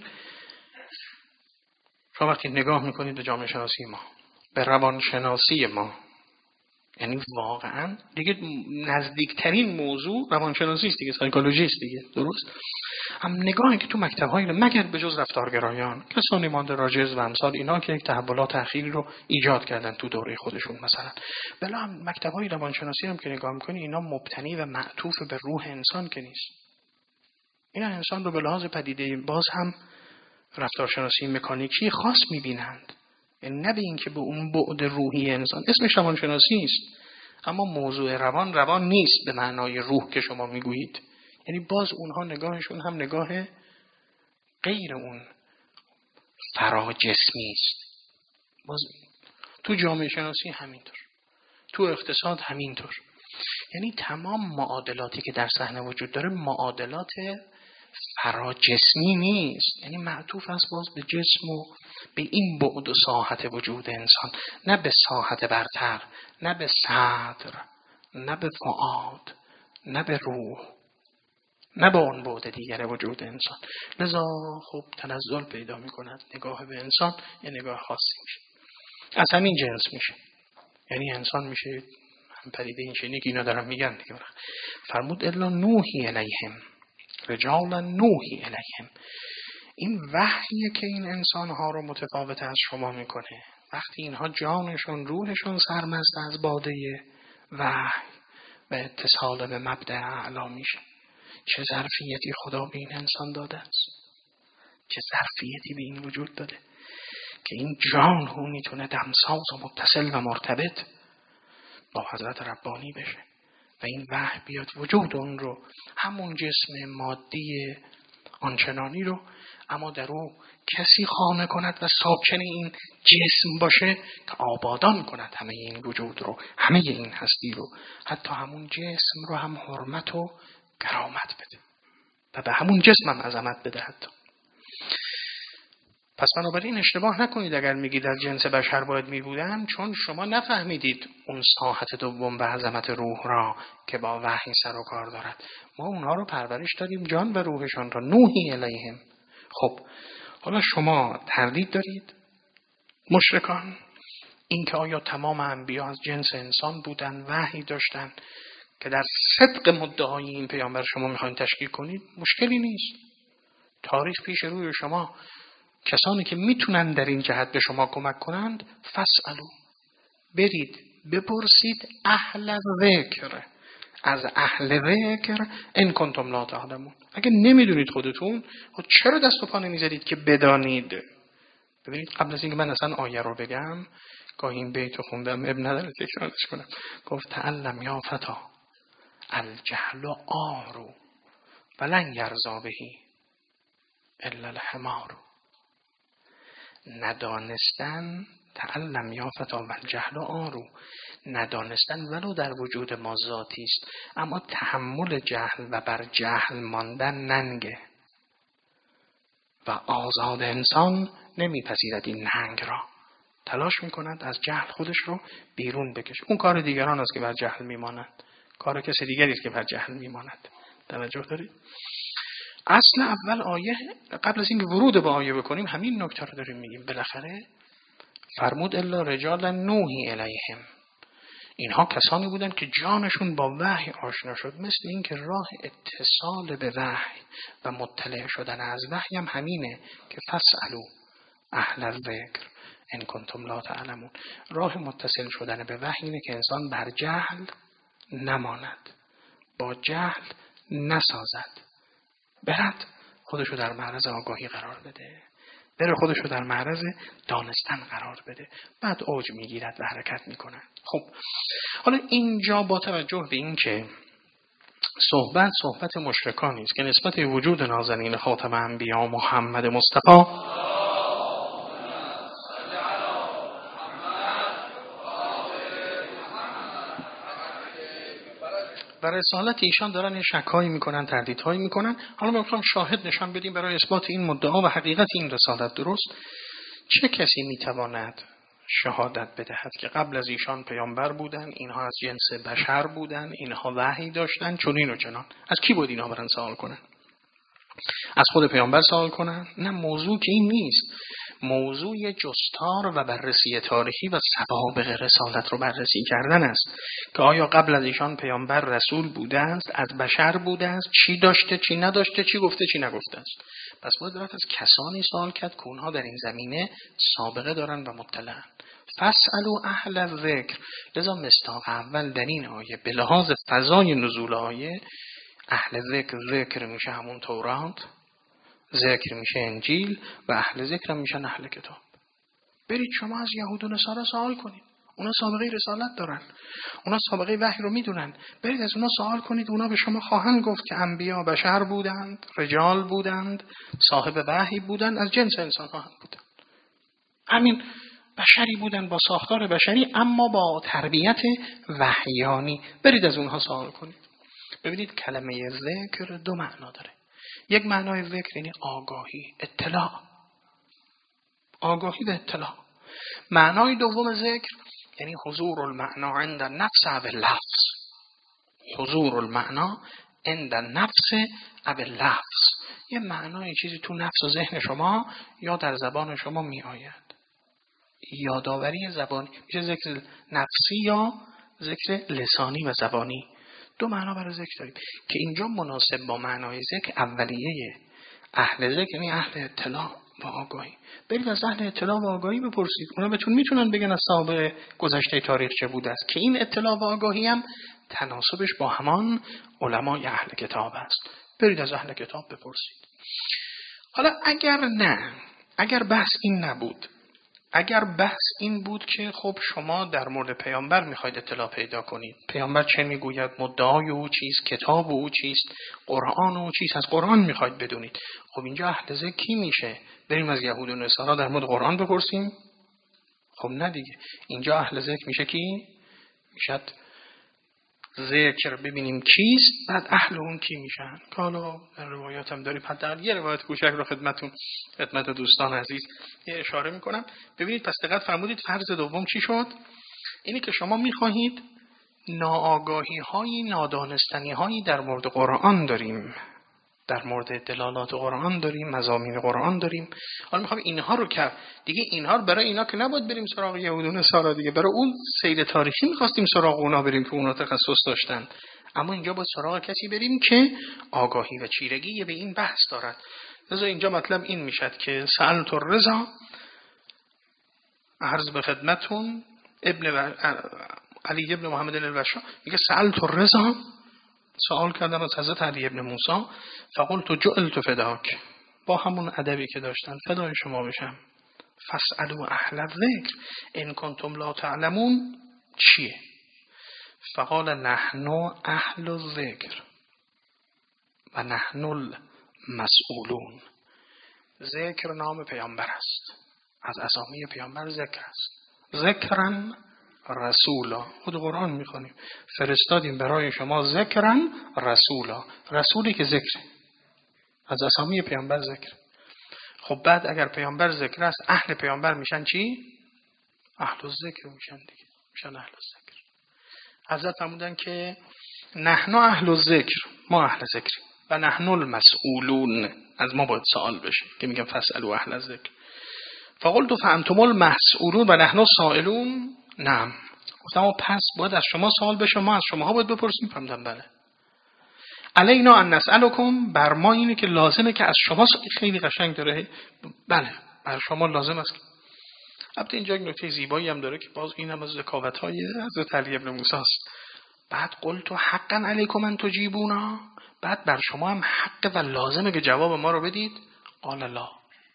شما وقتی نگاه میکنید به جامعه شناسی ما، به روان شناسی ما، یعنی واقعا دیگه نزدیکترین موضوع روانشناسی است دیگه، سایکولوژی است دیگه، درست؟ هم نگاهی که تو مکتب‌های مگر به جز رفتارگرایان، کسانی مانده راجرز و امثال اینا که یک تحولات اخیری رو ایجاد کردن تو دوره خودشون مثلا، بلا هم مکتب‌های روانشناسی هم که نگاه می‌کنی اینا مبتنی و معطوف به روح انسان که نیست. اینا انسان رو به لحاظ پدیده باز هم رفتارشناسی مکانیکی خاص می‌بینند، یعنی نه به این که به اون بعد روحی انسان، اسمش روانشناسی است اما موضوع روان نیست به معنای روح که شما میگویید. یعنی باز اونها نگاهشون هم نگاه غیر اون فراجسمی است. باز تو جامعه شناسی همینطور، تو اقتصاد همینطور. یعنی تمام معادلاتی که در صحنه وجود داره معادلات فراجسمی نیست، یعنی معطوف است باز به جسم و به این بعد و ساحت وجود انسان، نه به ساحت برتر، نه به صدر، نه به فؤاد، نه به روح، نه با اون بعد دیگر وجود انسان. لذا خب تنزل پیدا میکند، نگاه به انسان یه نگاه خاصی میشه، از همین جنس میشه، یعنی انسان میشه هم پریده این شنی که اینا دارن میگن دیگه. فرمود الا نوحی الیهم، رجالا نوحی الیهم. این وحیه که این انسانها رو متفاوت از شما میکنه. وقتی اینها جانشون روحشون سرمست از باده وحی و اتصال به مبدأ اعلا میشه، چه ظرفیتی خدا به این انسان داده است، چه ظرفیتی به این وجود داده که این جان رو میتونه دمساز و متصل و مرتبط با حضرت ربانی بشه و این وحی بیاد وجود اون رو، همون جسم مادی آنچنانی رو، اما در او کسی خانه کند و ساکن این جسم باشه که آبادان کند همه این وجود رو، همه این هستی رو، حتی همون جسم رو هم حرمت و کرامت بده و به همون جسم هم عظمت بده حتی. پس بنابراین اشتباه نکنید اگر میگید از جنس بشر باید میبودن، چون شما نفهمیدید اون ساحت دوم و عظمت روح را که با وحی سر و کار دارد. ما اونها رو پرورش دادیم، جان و روحشان را، نوحی الیهم. خب حالا شما تردید دارید مشرکان این که آیا تمام انبیا از جنس انسان بودن، وحی داشتن، که در صدق مدعای این پیامبر شما میخواین تشکیک کنید؟ مشکلی نیست. تاریخ پیش روی شما، کسانی که میتونن در این جهت به شما کمک کنند، فاسالو، برید بپرسید اهل ذکر، از اهل ذکر ان کنتم لا تعلمون. اگه نمیدونید خودتون، خب چرا دست و پا نمیذارید که بدانید؟ ببینید قبل از اینکه من اصلا آیه رو بگم، گاهی این بیتو خوندم، ابن نداره تکرارش کنم. گفت تعلم یا فتا الجهل آرو ولن یرضا بهی الا الحمار. ندانستن، تعلم یا فتا و الجهل آرو، ندانستن ولو در وجود ما ذاتی است، اما تحمل جهل و بر جهل ماندن ننگه و آزاد انسان نمیپذیرد این ننگ را. تلاش میکند از جهل خودش رو بیرون بکشه. اون کار دیگران است که بر جهل میمانند، کار کسی دیگری است که بر جهل میماند. توجه دارید؟ اصل اول آیه، قبل از اینکه ورود به آیه بکنیم همین نکته رو داریم میگیم. بالاخره فرمود الا رجالا نوحی الیهم، اینها کسانی بودن که جانشون با وحی آشنا شد. مثل این که راه اتصال به وحی و مطلع شدن از وحی هم همینه که فاسالو اهل الذکر ان کنتم لا تعلمون. راه متصل شدن به وحی اینه که انسان بر جهل نماند، با جهل نسازد، برد خودشو در معرض آگاهی قرار بده، بره خودشو در معرض دانستن قرار بده، بعد اوج میگیرد و حرکت میکنه. خب حالا اینجا با توجه به این که صحبت مشرکانی است که نسبت وجود نازنین خاتم انبیا محمد مصطفی و رسالت ایشان دارن شک‌هایی میکنن، تردیدهایی میکنن. حالا ما میخوایم شاهد نشان بدیم برای اثبات این مدعا و حقیقت این رسالت درست. چه کسی میتواند شهادت بدهد که قبل از ایشان پیامبر بودن، اینها از جنس بشر بودن، اینها وحی داشتن، چنین و چنان؟ از کی بود اینا برن سوال کنن؟ از خود پیامبر سوال کنن؟ نه، موضوع که این نیست. موضوع جستار و بررسی تاریخی و سوابق رسالت رو بررسی کردن است که آیا قبل از ایشان پیامبر رسول بوده است، از بشر بوده است، چی داشته چی نداشته، چی گفته چی نگفته است. پس باید رفت از کسانی سوال کرد که اونها در این زمینه سابقه دارن و مطلعن. فاسالو اهل الذکر. لذا مصداق اول در این آیه به لحاظ فضای نزول آیه، اهل ذکر میشه همون تورات، ذکر میشه انجیل، و اهل ذکر هم میشن اهل کتاب. برید شما از یهود و نصارا سوال کنید، اونا سابقه رسالت دارن، اونا سابقه وحی رو میدونن. برید از اونا سوال کنید، اونا به شما خواهند گفت که انبیا بشر بودند، رجال بودند، صاحب وحی بودند، از جنس انسان خواهند بودند. همین بشری بودند با ساختار بشری اما با تربیت وحیانی. برید از اونها سوال کنید. ببینید کلمه ذکر دو معنا داره. یک معنای ذکر یعنی آگاهی، اطلاع، آگاهی و اطلاع. معنای دوم ذکر یعنی حضور المعنا عند النفس و اللفظ. حضور المعنا عند النفس او لفظ، یه معنای چیزی تو نفس و ذهن شما یا در زبان شما می آید. یادآوری زبانی میشه ذکر نفسی یا ذکر لسانی و زبانی. دو معنا برای ذکر داریم که اینجا مناسب با معنای ذکر اولیه اهل ذکر، یعنی اهل اطلاع و آگاهی. برید از اهل اطلاع و آگاهی بپرسید، اونا بهتون میتونن بگن از سابقه گذشته تاریخ چه بوده است، که این اطلاع و آگاهی هم تناسبش با همان علمای اهل کتاب است. برید از اهل کتاب بپرسید. حالا اگر بحث این نبود، اگر بحث این بود که خب شما در مورد پیامبر میخواید اطلاع پیدا کنید، پیامبر چه میگوید، مدعای او چیست، کتاب او چیست، قرآن او چیست، از قرآن میخواید بدونید، خب اینجا اهل ذکر کی میشه؟ بریم از یهود و نصارا در مورد قرآن بپرسیم؟ خب نه دیگه. اینجا اهل ذکر میشه کی؟ میشد ذکر ببینیم کیست، بعد اهل اون کی میشن. که حالا در روایات هم داریم، حتی یه روایت کوچک رو خدمت دوستان عزیز یه اشاره میکنم. ببینید پس دقت فرمودید فرض دوم چی شد؟ اینی که شما میخواهید ناآگاهی هایی، نادانستنی هایی در مورد قرآن داریم، در مورد دلالات قرآن داریم، مضامین قرآن داریم، حالا میخوام اینها رو کرد دیگه. اینها رو برای اینا که نباید بریم سراغ یهود و نصارا دیگه، برای اون سیر تاریخی میخواستیم سراغ اونا بریم که اونا تخصص داشتن، اما اینجا باید سراغ کسی بریم که آگاهی و چیرگی به این بحث دارد. لذا اینجا مطلب این میشد که سألت الرضا، عرض به خدمتون علی ابن محمد الوشا میگه سألت الرضا، سوال کردم از حضرت علی ابن موسی، فقلت جعلت فداک، با همون ادبی که داشتن فدای شما بشم. فاسألوا اهل الذکر ان کنتم لا تعلمون چیه؟ فقال نحن اهل الذکر و نحن المسئولون. ذکر نام پیامبر است، از اسامی پیامبر ذکر است. ذکرن رسولا، خود قرآن میخونیم فرستادیم برای شما ذکرن رسولا، رسولی که ذکر، از اسامی پیامبر ذکر. خب بعد اگر پیامبر ذکر است، اهل پیامبر میشن چی؟ اهل الذکر میشن دیگه، میشن اهل الذکر. حضرت فرمودن که نحن اهل الذکر، ما اهل ذکریم، و نحن المسئولون، از ما باید سوال بشه که میگن فاسألوا اهل الذکر. فقلت فانتم المسئولون و نحن السائلون. نعم، گفتم پس باید از شما سوال بشه، ما از شماها باید بپرسیم. فهمیدم بله. علینا ان نسألکم، بر ما اینه که لازمه که از شما، خیلی قشنگ داره، بله بر شما لازم است. البته اینجا یک نکته زیبایی هم داره که باز این هم از ذکاوت‌های حضرت علی ابن موسی است. بعد قلت حقا علیکم ان تجیبونا، بعد بر شما هم حق و لازمه که جواب ما رو بدید. قال لا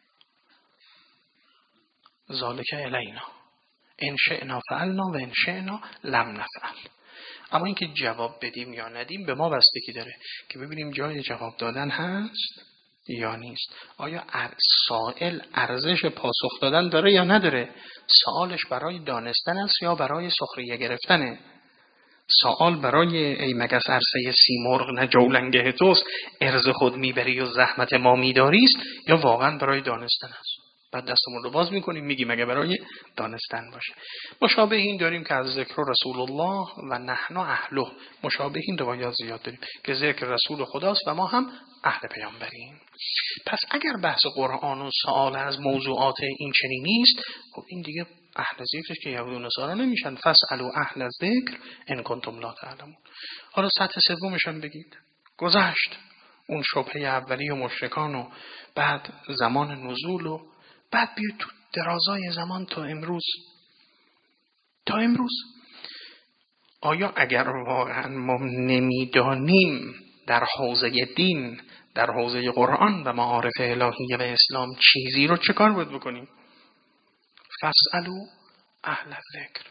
ذالک الینا ان شئنا فعلنا و ان شئنا لم نفعل. اما اینکه جواب بدیم یا ندیم به ما بستگی داره که ببینیم جای جواب دادن هست یا نیست. آیا سائل ارزش پاسخ دادن داره یا نداره؟ سوالش برای دانستن است یا برای سخریه گرفتنه؟ سوال برای ای مگس عرصه سیمرغ نه جولنگه توست، ارز خود میبری و زحمت ما میداریست، یا واقعا برای دانستن است؟ بعد دستمون رو باز میکنیم میگیم اگه برای دانستن باشه. مشابه این داریم که از ذکر رسول الله و نحن اهله، مشابه این روایات زیاد داریم که ذکر رسول خداست و ما هم اهل پیامبریم. پس اگر بحث قرآن و سوال از موضوعات این چنین نیست، خب این دیگه اهل ذکرش که یهود و نصارا نمیشن. فاسألوا اهل الذکر ان کنتم لا تعلمون. حالا سطح سومش هم بگید. گذشت اون شبهه اولی و مشرکان و بعد زمان نزول و بعد بیاید تو درازای زمان تا امروز. آیا اگر واقعا ما نمیدانیم در حوزه دین، در حوزه قرآن و معارف الهیه و اسلام چیزی رو چه کار باید بکنیم؟ فاسألوا اهل الذکر،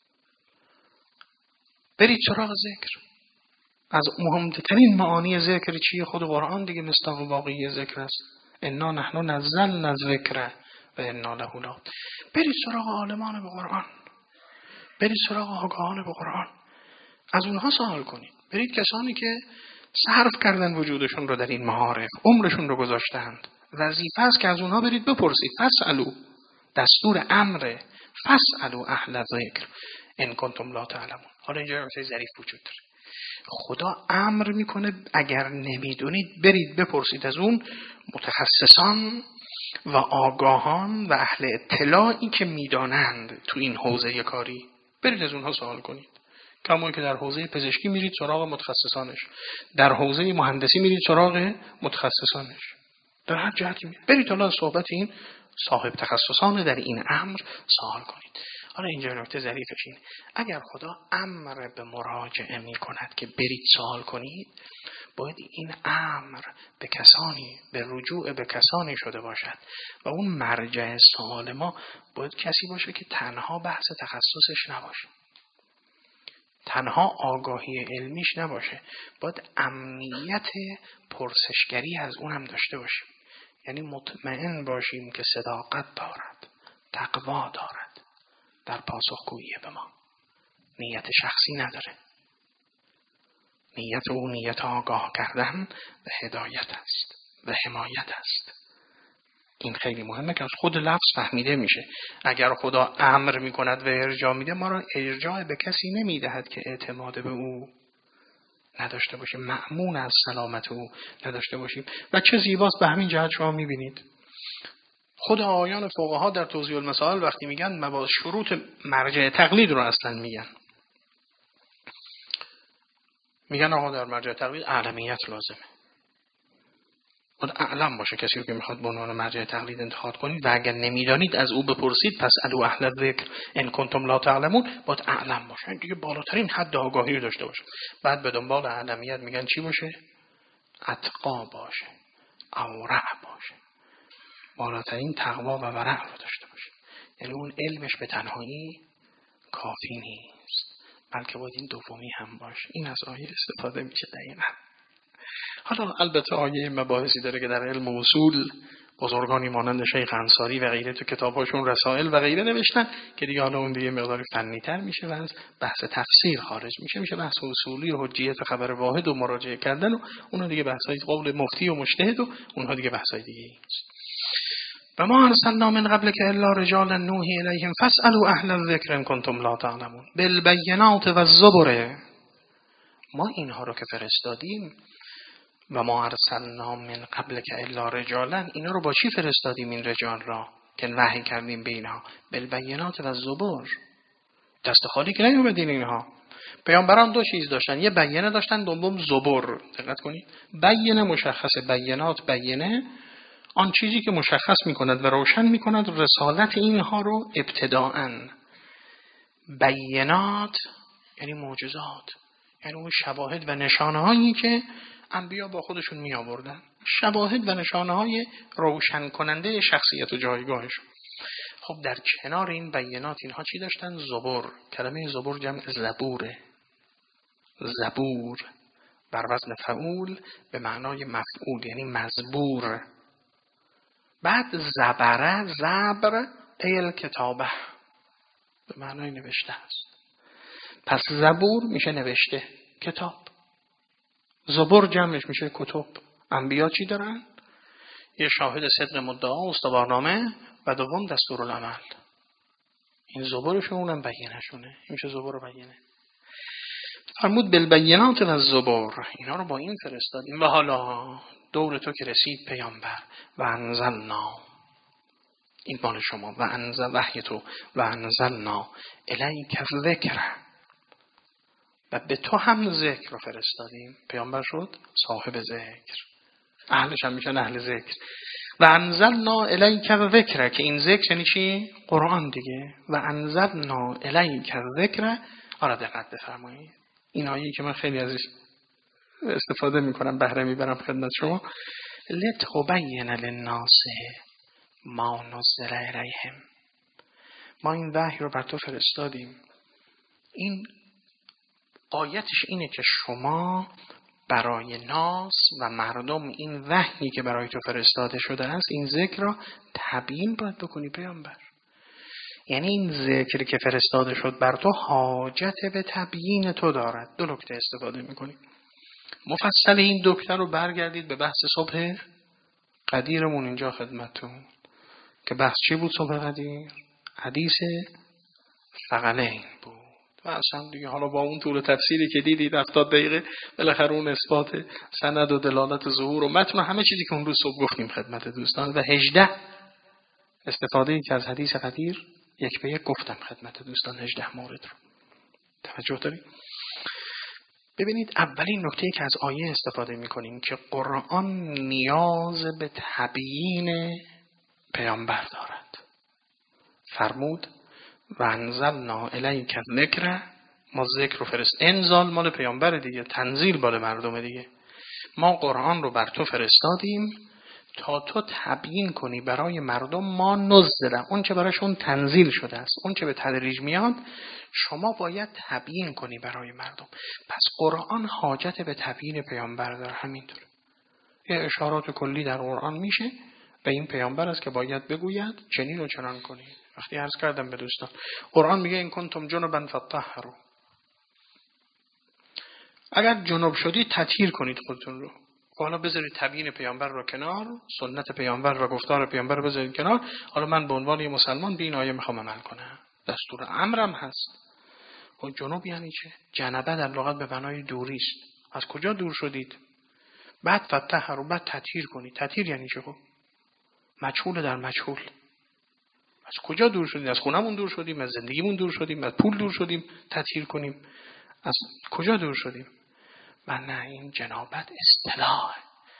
برید سراغ ذکر. از مهمترین معانی ذکر چیه؟ خود قرآن دیگه مصداق واقعی ذکر است. انا نحن نزلنا الذکر و انا له لحافظون. برید سراغ عالمان به قرآن، برید سراغ آگاهان به قرآن، از اونها سوال کنید. برید کسانی که صرف کردن وجودشون رو در این معارف، عمرشون رو گذاشتند، وظیفه است که از اونها برید بپرسید. فاسألوا، دستور امر، فاسألوا اهل الذکر ان کنتم لا تعلمون. حالا اینجا مثلا ظریف وجود داره. خدا امر میکنه اگر نمیدونید برید بپرسید از اون متخصصان و آگاهان و اهل اطلاعی که میدانند تو این حوزه کاری، برید از اونها سوال کنید. کما که در حوزه پزشکی میرید سراغ متخصصانش، در حوزه مهندسی میرید سراغ متخصصانش، در هر جهتی میرید برید حالا صحبت این صاحب تخصصان در این امر سوال کنید. حالا اینجا نکته ظریفش اینه اگر خدا امر به مراجعه می کند که برید سوال کنید، باید این امر به کسانی، به رجوع به کسانی شده باشد و اون مرجع سوال ما باید کسی باشه که تنها بحث تخصصش نباشه، تنها آگاهی علمیش نباشه، باید امنیت پرسشگری از اونم داشته باشیم. یعنی مطمئن باشیم که صداقت دارد، تقوا دارد در پاسخگویی به ما، نیت شخصی نداره، نیت او نیت آگاه کردن و هدایت است و حمایت است. این خیلی مهمه که از خود لفظ فهمیده میشه. اگر خدا امر میکند و ارجاع میده، ما را ارجاع به کسی نمیدهد که اعتماد به او نداشته باشیم، مأمون از سلامت او نداشته باشیم. و چه زیباست به همین جهت شما میبینید خود آیان فقها در توضیح المسائل وقتی میگن شروط مرجع تقلید رو اصلا میگن آقا در مرجع تقلید اعلمیت لازمه، باید اعلم باشه کسی رو که میخواد به عنوان مرجع تقلید انتخاب کنید و اگر نمیدانید از او بپرسید، پس الو اهل الذکر ان کنتم لا تعلمون، باید اعلم باشه، دیگه بالاترین حد آگاهی رو داشته باشه. بعد به دنبال اعلمیت میگن چی باشه؟ اتقا باشه، اورع باشه، بالاترین تقوا و ورع رو داشته باشه. یعنی اون علمش به تنهایی کافی نیست، بلکه باید این دومی هم باشه. این از آیه استفاده میشه دقیقاً. حالا البته آیه مباحثی داره که در علم اصول بزرگانی مانند شیخ انصاری و غیره تو کتاباشون رسائل و غیره نوشتن که دیگه حالا اون دیگه مقدار فنی تر میشه و از بحث تفسیر خارج میشه بحث اصولی و حجیت خبر واحد و مراجعه کردن و اونها دیگه بحثای قول مفتی و مجتهد و اونها دیگه بحثای دیگه است. و ما ارسلنا من قبل که الا رجالا نوحی الیهم فاسالوا اهل الذکر ان کنتم لا تعلمون بالبینات والزبر. ما اینها رو که فرستادیم و ما ارسلنا من قبل که الا رجالا، اینا رو با چی فرستادیم این رجال را که وحی کردیم به اینها؟ بالبینات والزبر، دست خالی که نیومدین. اینها پیامبران دو چیز داشتن، یه بینه داشتن، دوم زبر. دقت کنید، بینه مشخصه، بینات بینه آن چیزی که مشخص میکند و روشن میکند رسالت اینها رو ابتداءً. بینات یعنی معجزات، یعنی اون شواهد و نشانه هایی که انبیا با خودشون می آوردن، شواهد و نشانه های روشن کننده شخصیت و جایگاهشون. خب در کنار این بینات اینها چی داشتن؟ زبور. کلمه زبور جمع زبوره، زبور بر وزن فعول به معنای مفعول، یعنی مزبور. بعد زبره، زبر ایل کتابه، به معنای نوشته است. پس زبور میشه نوشته، کتاب. زبور جمعش میشه کتب. انبیا چی دارن؟ یه شاهد صدق مدعا، استوارنامه و دوم دستورالعمل. این زبورشون، اونم بینه‌شونه. این میشه زبور و بینه. فرمود بالبینات و الزبور، اینا رو با این فرستادیم. و حالا دور تو که رسید پیامبر، و انزلنا، این مال شما، و انزل وحی تو، و انزلنا الیک الذکر، و به تو هم ذکر رو فرستادیم. پیامبر شد صاحب ذکر، اهلش هم میشن اهل ذکر. و انزلنا الیک الذکر، که این ذکر یعنی چی؟ قرآن دیگه. و انزلنا الیک الذکر. آره دقت بفرمایید، این آیه که من خیلی ازش استفاده میکنم، بهره میبرم خدمت شما. لتبین للناس ما نزل الیهم، ما این وحی رو بر تو فرستادیم. این آیتش اینه که شما برای ناس و مردم این وحی که برای تو فرستاده شده است، این ذکر را تبیین باید بکنی پیامبر. یعنی این ذکر که فرستاده شد بر تو حاجت به تبیین تو دارد. دو نکته استفاده میکنیم. مفصل این دکتر رو برگردید به بحث صبح قدیرمون اینجا خدمتتون، که بحث چی بود صبح قدیر؟ حدیث ثقلین بود. و اصلا دیگه حالا با اون طول تفسیری که دیدید 70 دقیقه بالاخره اون اثبات سند و دلالت ظهور و متن و همه چیزی که اون روز صبح گفتیم خدمت دوستان و 18 استفاده که از حدیث قدیر یک به یک گفتم خدمت دوستان 18 مورد رو توجه دارید. ببینید اولین نکته‌ای که از آیه استفاده می‌کنیم که قرآن نیاز به تبیین پیامبر دارد. فرمود و انزلنا الیک الذکر، ما ذکر رو انزال مال پیامبر دیگه، تنزیل مال مردم دیگه. ما قرآن رو بر تو فرستادیم تا تو تبیین کنی برای مردم ما نزله، اون چه برایشون تنزیل شده است، اون چه به تدریج میاد شما باید تبیین کنی برای مردم. پس قرآن حاجت به تبیین پیامبر داره. همینطور یه اشارات کلی در قرآن میشه به این پیامبر است که باید بگوید چنین و چنان کنید. وقتی عرض کردم به دوستان قرآن میگه این کنتم جنبا فطهروا، اگر جنوب شدید تطهیر کنید خودتون رو. حالا بذارید تبیین پیامبر رو کنار، سنت پیامبر و گفتار پیامبر رو بذارید کنار. حالا من به عنوان یه مسلمان به این آیه میخوام عمل کنم، دستور امرم هست. و جنوب یعنی چه؟ جنبه در لغت به معنای دوری است. از کجا دور شدید؟ بعد فطهروا، بعد تطهیر کنید. تطهیر یعنی چه؟ خب مجهول در مجهول. از کجا دور شدیم؟ از خونمون دور شدیم، از زندگیمون دور شدیم، از پول دور شدیم تطهیر کنیم. از کجا دور شدیم؟ و نه، این جنابت اصطلاح،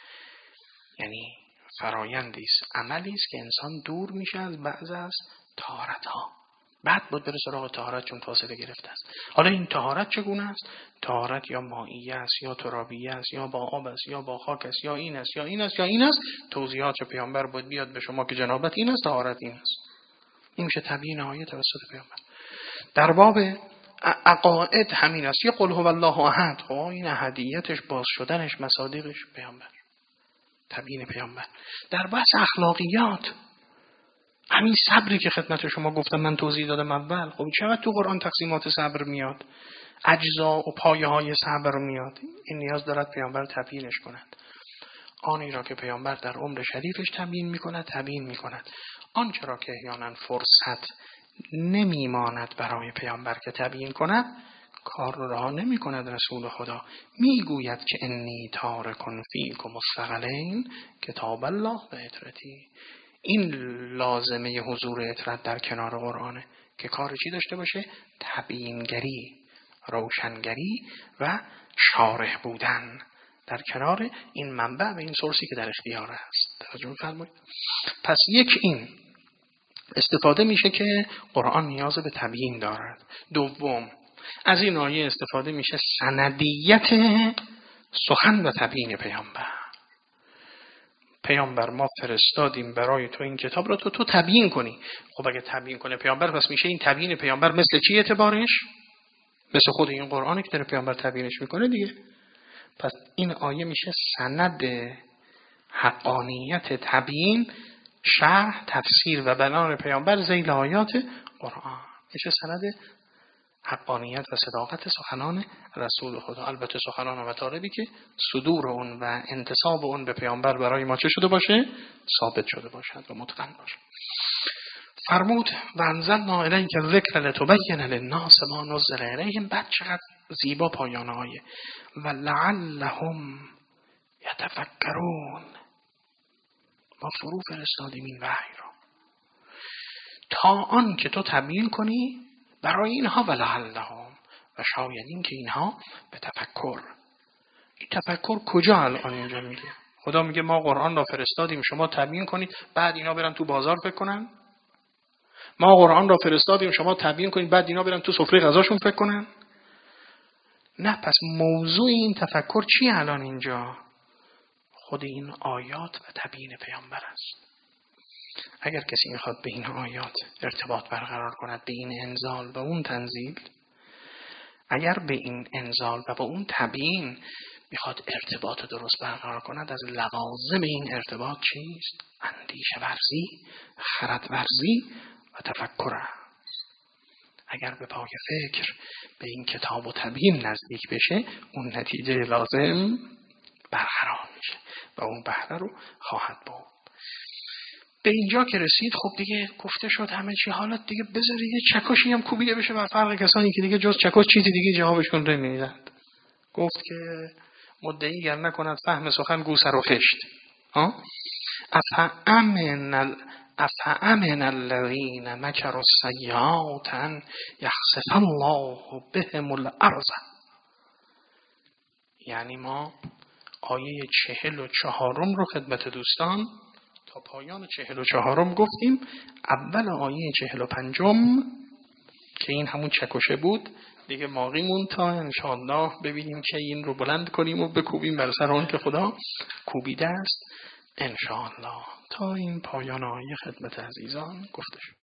یعنی فرایندی است، عملی است که انسان دور میشه از بعض از طهارت ها، بعد بود بره سراغ طهارت چون فاصله گرفته است. حالا این طهارت چگونه است؟ طهارت یا مائیه است یا ترابیه است یا با آب است یا با خاک است یا این است یا این است یا این است. توضیحات پیامبر بود بیاد به شما که جنابت این است، طهارت این است. این میشه تبیین آیه توسط پیامبر. در باب عقاید همین است. یه قل هو الله احد، خب این احدیتش باز شدنش مصادیقش پیامبر، تبیین پیامبر. در بحث اخلاقیات همین صبری که خدمت شما گفتم من توضیح دادم اول، خب چقدر تو قرآن تقسیمات صبر میاد، اجزا و پایه های صبر میاد. این نیاز دارد پیامبر تبیینش کند. آنی را که پیامبر در عمر شریفش تبیین میکند تبیین میکند. آنچه را که احیانا فرصت نمیماند برای پیامبر که تبیین کند، کار را نمی کند. رسول خدا میگوید که انی تارکن فیکم الثقلین کتاب الله و اطرتی. این لازمه حضور اطرت در کنار قرآنه که کار چی داشته باشه؟ تبیینگری، روشنگری و شارح بودن در کنار این منبع و این سورسی که در اختیار است. توجه فرمایید. پس یک این استفاده میشه که قرآن نیاز به تبیین دارد. دوم، از این آیه استفاده میشه سندیت سخن و تبیین پیامبر. پیامبر ما فرستادیم برای تو این کتاب را تو تبیین کنی. خب اگه تبیین کنه پیامبر، پس میشه این تبیین پیامبر مثل چی اعتبارش؟ مثل خود این قرآنی که داره پیامبر تبیینش میکنه دیگه. پس این آیه میشه سند حقانیت تبیین، شرح، تفسیر و بیان پیامبر ذیل آیات قرآن. میشه سند حقانیت و صداقت سخنان رسول خدا. البته سخنان و مطالبی که صدور اون و انتساب اون به پیامبر برای ما چه شده باشه؟ ثابت شده باشد و متقن باشه. فرمود و انزلنا الیک الذکر لتبین للناس ما نزل الیهم. بعد چقدر زیبا پایان آیه و لعلهم یتفکرون. ما فرو فرستادیم این وحی رو تا آن که تو تبیین کنی برای اینها و لعلهم، و شاید این که اینها به تفکر. این تفکر کجا الان اینجا میگه؟ خدا میگه ما قرآن را فرستادیم شما تبیین کنید، بعد اینا برن تو بازار فکر کنن؟ ما قرآن را فرستادیم شما تبیین کنید، بعد اینا برن تو سفره غذاشون فکر کنن؟ نه. پس موضوع این تفکر چی الان اینجا؟ خود این آیات و تبیین پیامبر است. اگر کسی میخواد به این آیات ارتباط برقرار کند، به این انزال و اون تنزیل، اگر به این انزال و با اون تبیین میخواد ارتباط درست برقرار کند، از لوازم این ارتباط چیست؟ اندیشه ورزی، خرد ورزی و تفکر. اگر به پای فکر به این کتاب و تبیین نزدیک بشه، اون نتیجه لازم برقرار میشه و اون بهره رو خواهد بود. به اینجا که رسید خب دیگه گفته شد همه چی، حالا دیگه بذارید یه چکشی هم کوبیده بشه بر فرق کسانی که دیگه جز چکش چیزی دیگه جوابشون نمیدند. گفت که مدعی گر نکند فهم سخن گو سر و خشت. افامن الذین مکروا السیئات ان یخسف الله بهم الارض. یعنی ما آیه 44 رو خدمت دوستان تا پایان 44 گفتیم. اول آیه 45 که این همون چکشه بود دیگه باقی مون تا انشاءالله ببینیم که این رو بلند کنیم و بکوبیم بر سر اون که خدا کوبیده است انشاءالله. تا این پایان آیه خدمت عزیزان گفته شد.